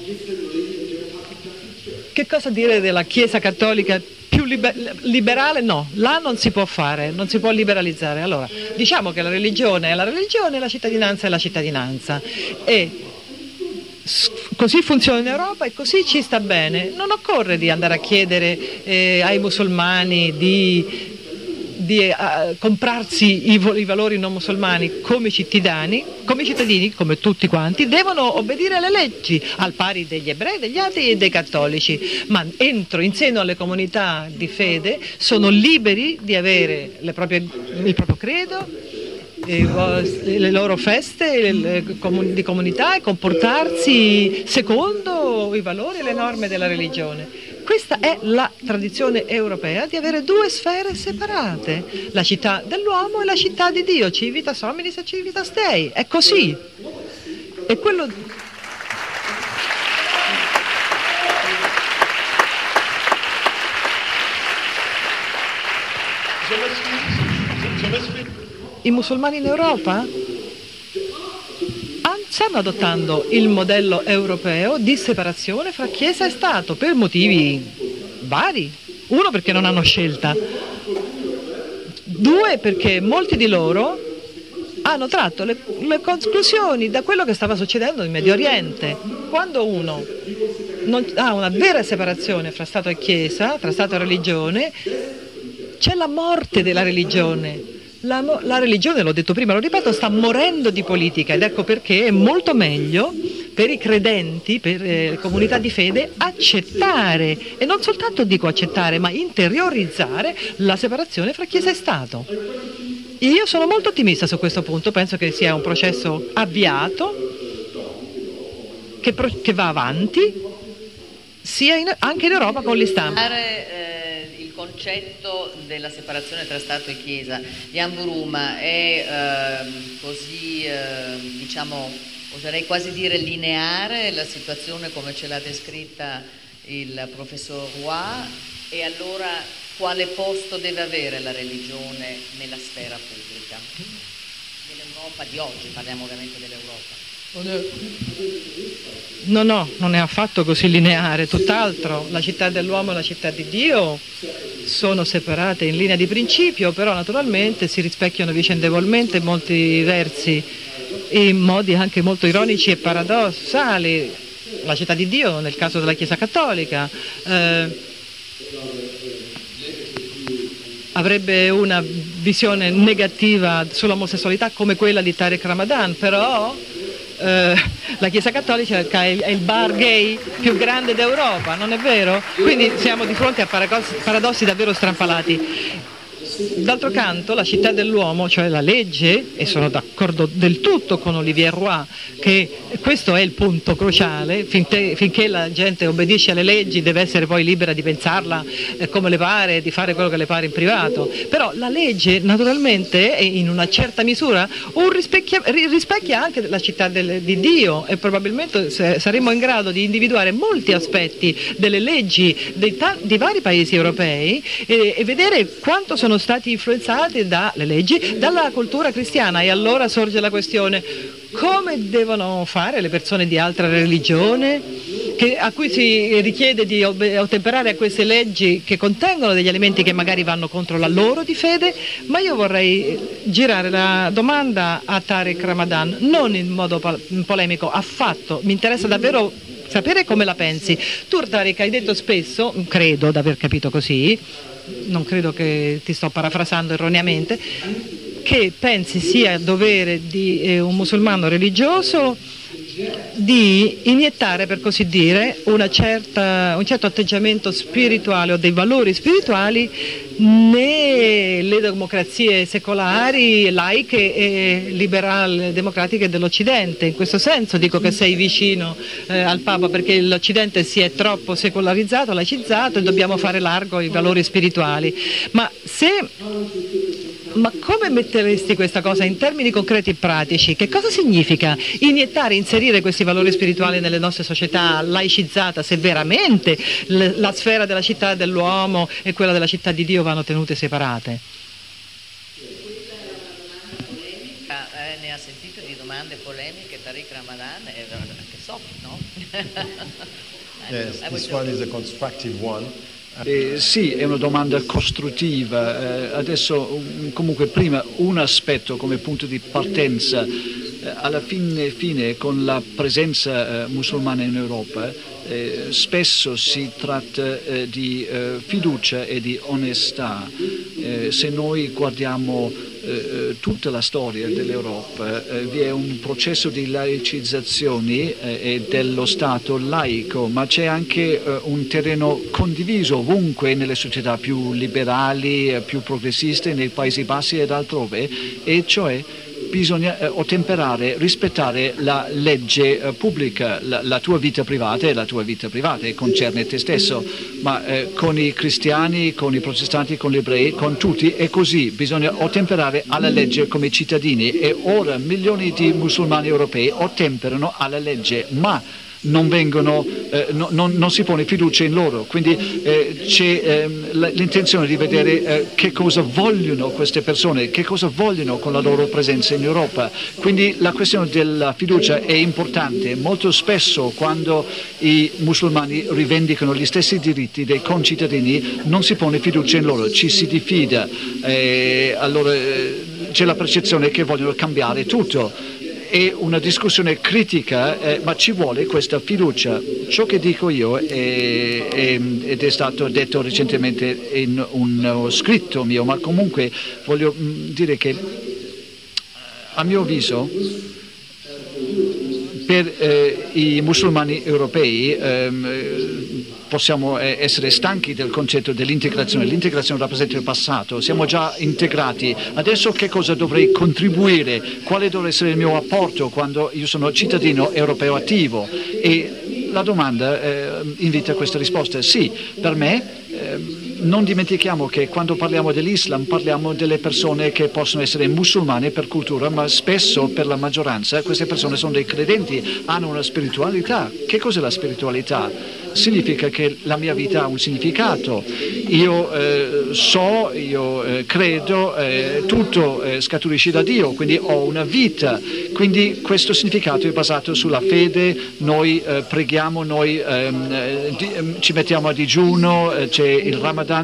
che cosa dire della Chiesa cattolica più liber- liberale? No, là non si può fare, non si può liberalizzare. Allora, diciamo che la religione è la religione, la cittadinanza è la cittadinanza, e così funziona in Europa e così ci sta bene. Non occorre di andare a chiedere eh, ai musulmani di, di uh, comprarsi i, vo- i valori non musulmani come cittadini, come cittadini, come tutti quanti, devono obbedire alle leggi, al pari degli ebrei, degli atei e dei cattolici, ma entro in seno alle comunità di fede sono liberi di avere le proprie, il proprio credo, le loro feste di comunità, e comportarsi secondo i valori e le norme della religione. questa è la tradizione europea di avere due sfere separate, la città dell'uomo e la città di Dio, civitas hominis e civitas Dei, è così. E quello... I musulmani in Europa stanno adottando il modello europeo di separazione fra Chiesa e Stato per motivi vari. Uno, perché non hanno scelta. Due, perché molti di loro hanno tratto le, le conclusioni da quello che stava succedendo in Medio Oriente. Quando uno non ha una vera separazione fra Stato e Chiesa, tra Stato e religione, c'è la morte della religione. La, la religione, l'ho detto prima, lo ripeto, sta morendo di politica, ed ecco perché è molto meglio per i credenti, per le comunità di fede, accettare, e non soltanto dico accettare, ma interiorizzare la separazione fra Chiesa e Stato. Io sono molto ottimista su questo punto, penso che sia un processo avviato, che, pro, che va avanti, sia in, anche in Europa con l'Islam. Il concetto della separazione tra Stato e Chiesa, Jan Buruma, è eh, così, eh, diciamo, oserei quasi dire lineare la situazione come ce l'ha descritta il professor Roy, e allora quale posto deve avere la religione nella sfera pubblica? Dell'Europa di oggi, parliamo ovviamente dell'Europa. No, no, non è affatto così lineare, tutt'altro. La città dell'uomo e la città di Dio sono separate in linea di principio, però naturalmente si rispecchiano vicendevolmente in molti versi, in modi anche molto ironici e paradossali. La città di Dio, nel caso della Chiesa Cattolica, eh, avrebbe una visione negativa sull'omosessualità come quella di Tariq Ramadan, però eh, la Chiesa Cattolica è il bar gay più grande d'Europa, non è vero? Quindi siamo di fronte a paradossi davvero strampalati. D'altro canto la città dell'uomo, cioè la legge, e sono d'accordo del tutto con Olivier Roy, che questo è il punto cruciale, finché, finché la gente obbedisce alle leggi deve essere poi libera di pensarla eh, come le pare, di fare quello che le pare in privato, però la legge naturalmente è in una certa misura un rispecchia, rispecchia anche la città del, di Dio, e probabilmente saremo in grado di individuare molti aspetti delle leggi dei, di vari paesi europei e, e vedere quanto sono stati influenzati dalle leggi, dalla cultura cristiana. E allora sorge la questione: come devono fare le persone di altra religione, che, a cui si richiede di ottemperare a queste leggi che contengono degli elementi che magari vanno contro la loro di fede? Ma io vorrei girare la domanda a Tariq Ramadan, non in modo polemico, affatto, mi interessa davvero sapere come la pensi. Tu, Tariq, hai detto spesso, credo di aver capito così, non credo che ti sto parafrasando erroneamente, che pensi sia dovere di eh, un musulmano religioso di iniettare, per così dire, una certa, un certo atteggiamento spirituale o dei valori spirituali nelle democrazie secolari, laiche e liberal democratiche dell'Occidente. In questo senso dico che sei vicino eh, al Papa, perché l'Occidente si è troppo secolarizzato, laicizzato, e dobbiamo fare largo ai valori spirituali. Ma se Ma come metteresti questa cosa in termini concreti e pratici? Che cosa significa iniettare, inserire questi valori spirituali nelle nostre società laicizzata, se veramente la sfera della città dell'uomo e quella della città di Dio vanno tenute separate? Polemica, eh, ne ha sentite di domande polemiche Tariq Ramadan, eh, che so, no? Yes, this one is a constructive one. Eh, sì, è una domanda costruttiva. Eh, adesso um, comunque prima un aspetto come punto di partenza. Eh, alla fine, fine con la presenza eh, musulmana in Europa eh, spesso si tratta eh, di eh, fiducia e di onestà. Eh, se noi guardiamo eh, tutta la storia dell'Europa, eh, vi è un processo di laicizzazione eh, e dello Stato laico, ma c'è anche eh, un terreno condiviso ovunque nelle società più liberali, eh, più progressiste, nei Paesi Bassi ed altrove, e cioè bisogna eh, ottemperare, rispettare la legge eh, pubblica, la, la tua vita privata è la tua vita privata e concerne te stesso, ma eh, con i cristiani, con i protestanti, con gli ebrei, con tutti è così, bisogna ottemperare alla legge come cittadini e ora milioni di musulmani europei ottemperano alla legge, ma non vengono, eh, no, non, non si pone fiducia in loro, quindi eh, c'è eh, l'intenzione di vedere eh, che cosa vogliono queste persone, che cosa vogliono con la loro presenza in Europa, quindi la questione della fiducia è importante. Molto spesso quando i musulmani rivendicano gli stessi diritti dei concittadini non si pone fiducia in loro, ci si diffida, eh, allora eh, c'è la percezione che vogliono cambiare tutto. È una discussione critica, eh, ma ci vuole questa fiducia. Ciò che dico io è, è, ed è stato detto recentemente in uno scritto mio, ma comunque voglio mh, dire che a mio avviso per eh, i musulmani europei ehm, possiamo essere stanchi del concetto dell'integrazione. L'integrazione rappresenta il passato, siamo già integrati. Adesso che cosa dovrei contribuire? Quale dovrà essere il mio apporto quando io sono cittadino europeo attivo? E la domanda eh, invita a questa risposta. Sì, per me eh, non dimentichiamo che quando parliamo dell'Islam parliamo delle persone che possono essere musulmane per cultura, ma spesso per la maggioranza queste persone sono dei credenti, hanno una spiritualità. Che cos'è la spiritualità? Significa che la mia vita ha un significato, io eh, so, io eh, credo, eh, tutto eh, scaturisce da Dio, quindi ho una vita, quindi questo significato è basato sulla fede, noi eh, preghiamo, noi ehm, di, ci mettiamo a digiuno, eh, c'è il Ramadan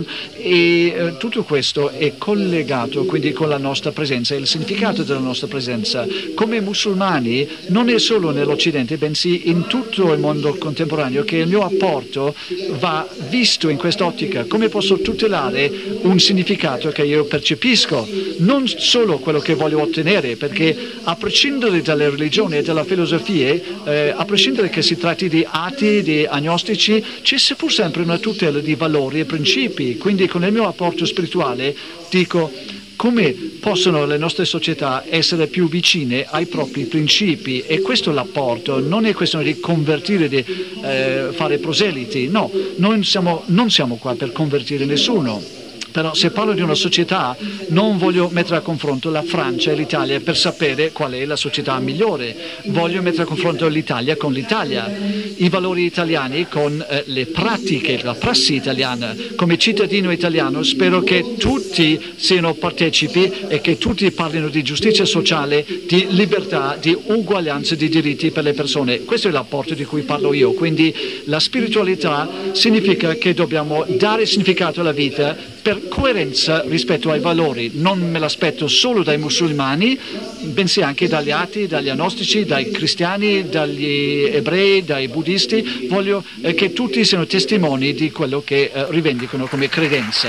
e eh, tutto questo è collegato quindi con la nostra presenza e il significato della nostra presenza. Come musulmani non è solo nell'Occidente, bensì in tutto il mondo contemporaneo che il mio apporto va visto in quest'ottica. Come posso tutelare un significato che io percepisco, non solo quello che voglio ottenere, perché a prescindere dalle religioni e dalle filosofie, eh, a prescindere che si tratti di atei, di agnostici, c'è pur sempre una tutela di valori e principi. Quindi con il mio apporto spirituale dico: come possono le nostre società essere più vicine ai propri principi? E questo è l'apporto, non è questione di convertire, di eh, fare proseliti, no, noi siamo, non siamo qua per convertire nessuno. Però se parlo di una società non voglio mettere a confronto la Francia e l'Italia per sapere qual è la società migliore, voglio mettere a confronto l'Italia con l'Italia, i valori italiani con eh, le pratiche, la prassi italiana. Come cittadino italiano spero che tutti siano partecipi e che tutti parlino di giustizia sociale, di libertà, di uguaglianza di diritti per le persone. Questo è l'apporto di cui parlo io, quindi la spiritualità significa che dobbiamo dare significato alla vita per coerenza rispetto ai valori. Non me l'aspetto solo dai musulmani, bensì anche dagli atei, dagli agnostici, dai cristiani, dagli ebrei, dai buddisti. Voglio eh, che tutti siano testimoni di quello che eh, rivendicano come credenza.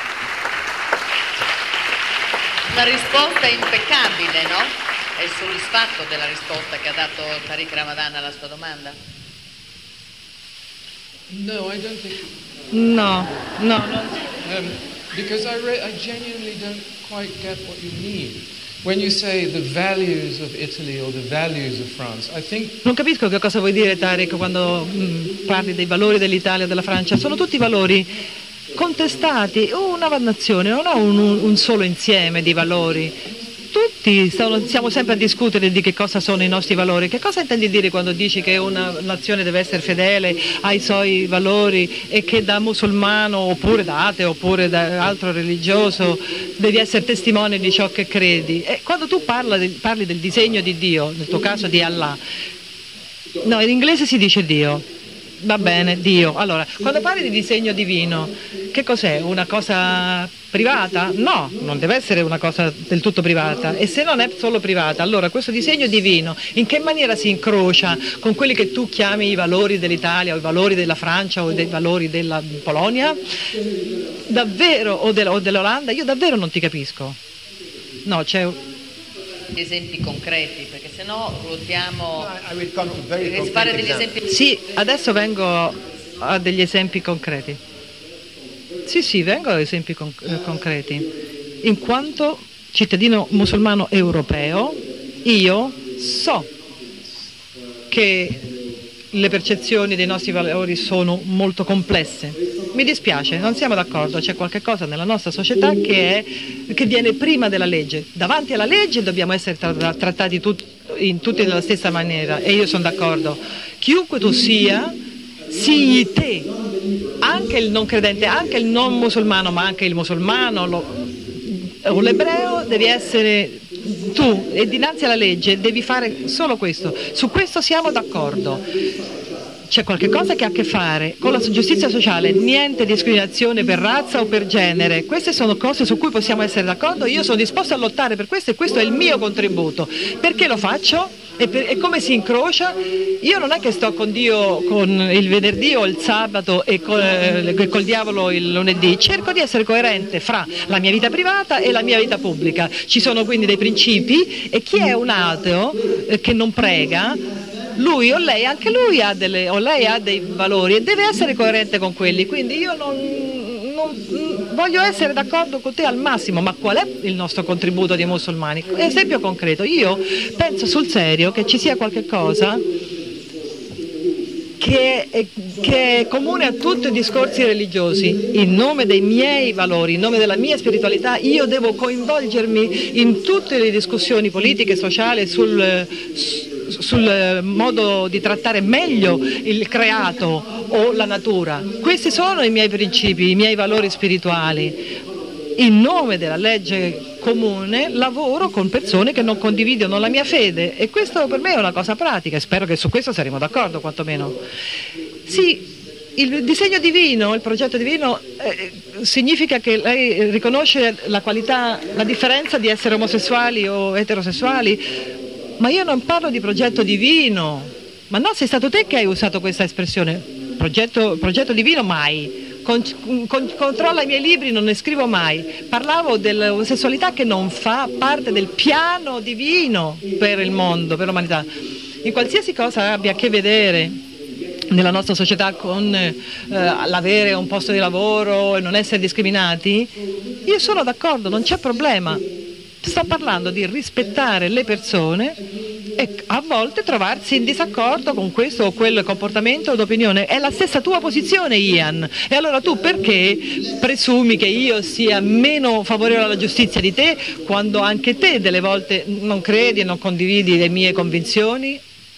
Una risposta impeccabile, no? È soddisfatto della risposta che ha dato Tariq Ramadan alla sua domanda? No, I don't think... No, no, no. Um, because I, re- I genuinely don't quite get what you mean. When you say the values of Italy or the values of France, I think... Non capisco che cosa vuoi dire, Tariq, quando mh, parli dei valori dell'Italia e della Francia. Sono tutti valori contestati. Una nazione non ha un, un solo insieme di valori. Tutti sono, siamo sempre a discutere di che cosa sono i nostri valori. Che cosa intendi dire quando dici che una nazione deve essere fedele ai suoi valori e che da musulmano oppure da ateo oppure da altro religioso devi essere testimone di ciò che credi? E quando tu parli, parli del disegno di Dio, nel tuo caso di Allah, no, in inglese si dice Dio. Va bene, Dio. Allora, quando parli di disegno divino, che cos'è? Una cosa privata? No, non deve essere una cosa del tutto privata. E se non è solo privata, allora questo disegno divino in che maniera si incrocia con quelli che tu chiami i valori dell'Italia o i valori della Francia o dei valori della Polonia? Davvero? O, de- o dell'Olanda? Io davvero non ti capisco. No, c'è... esempi concreti, perché sennò ruotiamo. I will come to very concrete fare degli example. esempi. Sì, adesso vengo a degli esempi concreti. Sì, sì, vengo a esempi con- concreti. In quanto cittadino musulmano europeo, Io so che le percezioni dei nostri valori sono molto complesse. Mi dispiace, non siamo d'accordo, c'è qualche cosa nella nostra società che, è, che viene prima della legge. Davanti alla legge dobbiamo essere tra- trattati tut- in tutti nella stessa maniera, e io sono d'accordo. Chiunque tu sia, sii te, anche il non credente, anche il non musulmano, ma anche il musulmano lo, o l'ebreo, devi essere tu, e dinanzi alla legge devi fare solo questo. Su questo siamo d'accordo. C'è qualche cosa che ha a che fare con la giustizia sociale, niente discriminazione per razza o per genere. Queste sono cose su cui possiamo essere d'accordo. Io sono disposto a lottare per questo, e questo è il mio contributo. Perché lo faccio? E, per, e come si incrocia? Io non è che sto con Dio con il venerdì o il sabato e col, eh, col diavolo il lunedì. Cerco di essere coerente fra la mia vita privata e la mia vita pubblica. Ci sono quindi dei principi, e chi è un ateo eh, che non prega, lui o lei, anche lui ha delle, o lei ha dei valori e deve essere coerente con quelli. Quindi io non, non voglio essere d'accordo con te al massimo, ma qual è il nostro contributo di musulmani? Esempio concreto, io penso sul serio che ci sia qualche cosa che è, che è comune a tutti i discorsi religiosi. In nome dei miei valori, in nome della mia spiritualità, io devo coinvolgermi in tutte le discussioni politiche e sociali sul sul modo di trattare meglio il creato o la natura. Questi sono i miei principi, i miei valori spirituali. In nome della legge comune lavoro con persone che non condividono la mia fede, e questo per me è una cosa pratica, e spero che su questo saremo d'accordo quantomeno. Sì, il disegno divino, il progetto divino eh, significa che lei riconosce la qualità, la differenza di essere omosessuali o eterosessuali. Ma io non parlo di progetto divino. Ma no, sei stato te che hai usato questa espressione. Progetto, progetto divino mai. Con, con, controlla i miei libri, non ne scrivo mai. Parlavo dell'omosessualità che non fa parte del piano divino per il mondo, per l'umanità. In qualsiasi cosa abbia a che vedere nella nostra società con eh, l'avere un posto di lavoro e non essere discriminati, io sono d'accordo, non c'è problema. Sto parlando di rispettare le persone e a volte trovarsi in disaccordo con questo o quel comportamento o d'opinione. È la stessa tua posizione, Ian. E allora tu perché presumi che io sia meno favorevole alla giustizia di te, quando anche te delle volte non credi e non condividi le mie convinzioni?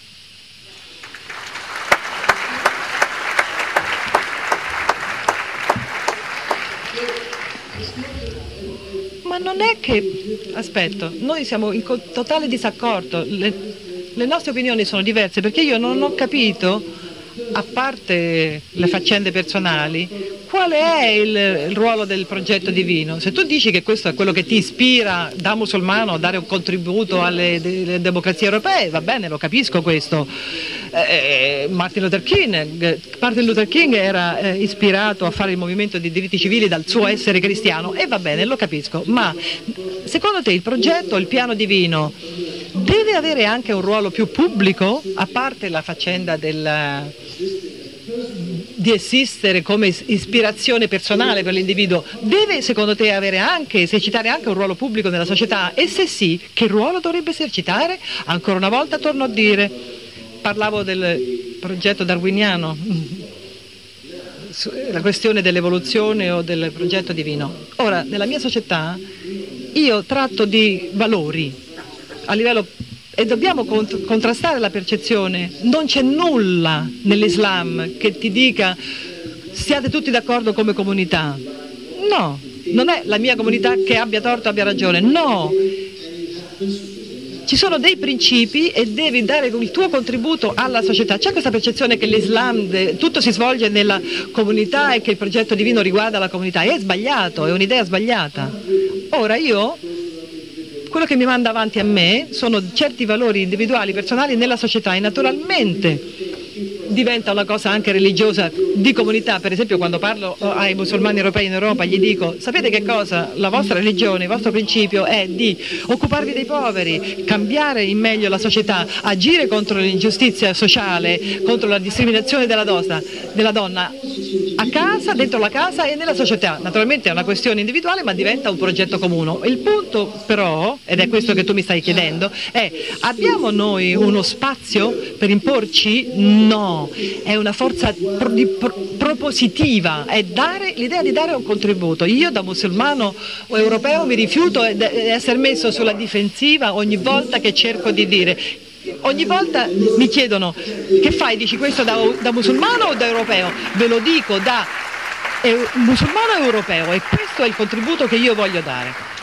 Ma non è che, aspetta, noi siamo in totale disaccordo, le, le nostre opinioni sono diverse, perché io non ho capito, a parte le faccende personali, qual è il, il ruolo del progetto divino. Se tu dici che questo è quello che ti ispira da musulmano a dare un contributo alle, alle democrazie europee, va bene, lo capisco questo. Eh, Martin Luther King, Martin Luther King era eh, ispirato a fare il movimento dei diritti civili dal suo essere cristiano, e va bene, lo capisco, ma secondo te il progetto, il piano divino deve avere anche un ruolo più pubblico, a parte la faccenda del, di esistere come ispirazione personale per l'individuo? Deve secondo te avere anche, esercitare anche un ruolo pubblico nella società? E se sì, che ruolo dovrebbe esercitare? Ancora una volta torno a dire, parlavo del progetto darwiniano, la questione dell'evoluzione o del progetto divino. Ora, nella mia società io tratto di valori a livello, e dobbiamo cont- contrastare la percezione. Non c'è nulla nell'Islam che ti dica siate tutti d'accordo come comunità. No, non è la mia comunità che abbia torto o abbia ragione, no. Ci sono dei principi e devi dare il tuo contributo alla società. C'è questa percezione che l'Islam, tutto si svolge nella comunità e che il progetto divino riguarda la comunità. È sbagliato, è un'idea sbagliata. Ora io, quello che mi manda avanti a me sono certi valori individuali, personali nella società, e naturalmente diventa una cosa anche religiosa di comunità. Per esempio, quando parlo ai musulmani europei in Europa, gli dico: sapete che cosa? La vostra religione, il vostro principio è di occuparvi dei poveri, cambiare in meglio la società, agire contro l'ingiustizia sociale, contro la discriminazione della donna, della donna. a casa, dentro la casa e nella società. Naturalmente è una questione individuale, ma diventa un progetto comune. Il punto però, ed è questo che tu mi stai chiedendo, è: abbiamo noi uno spazio per imporci? No, è una forza pro- di pro- propositiva, è dare, l'idea di dare un contributo. Io da musulmano o europeo mi rifiuto di essere messo sulla difensiva ogni volta che cerco di dire. Ogni volta mi chiedono: che fai? Dici questo da, da musulmano o da europeo? Ve lo dico da eh, musulmano e europeo, e questo è il contributo che io voglio dare.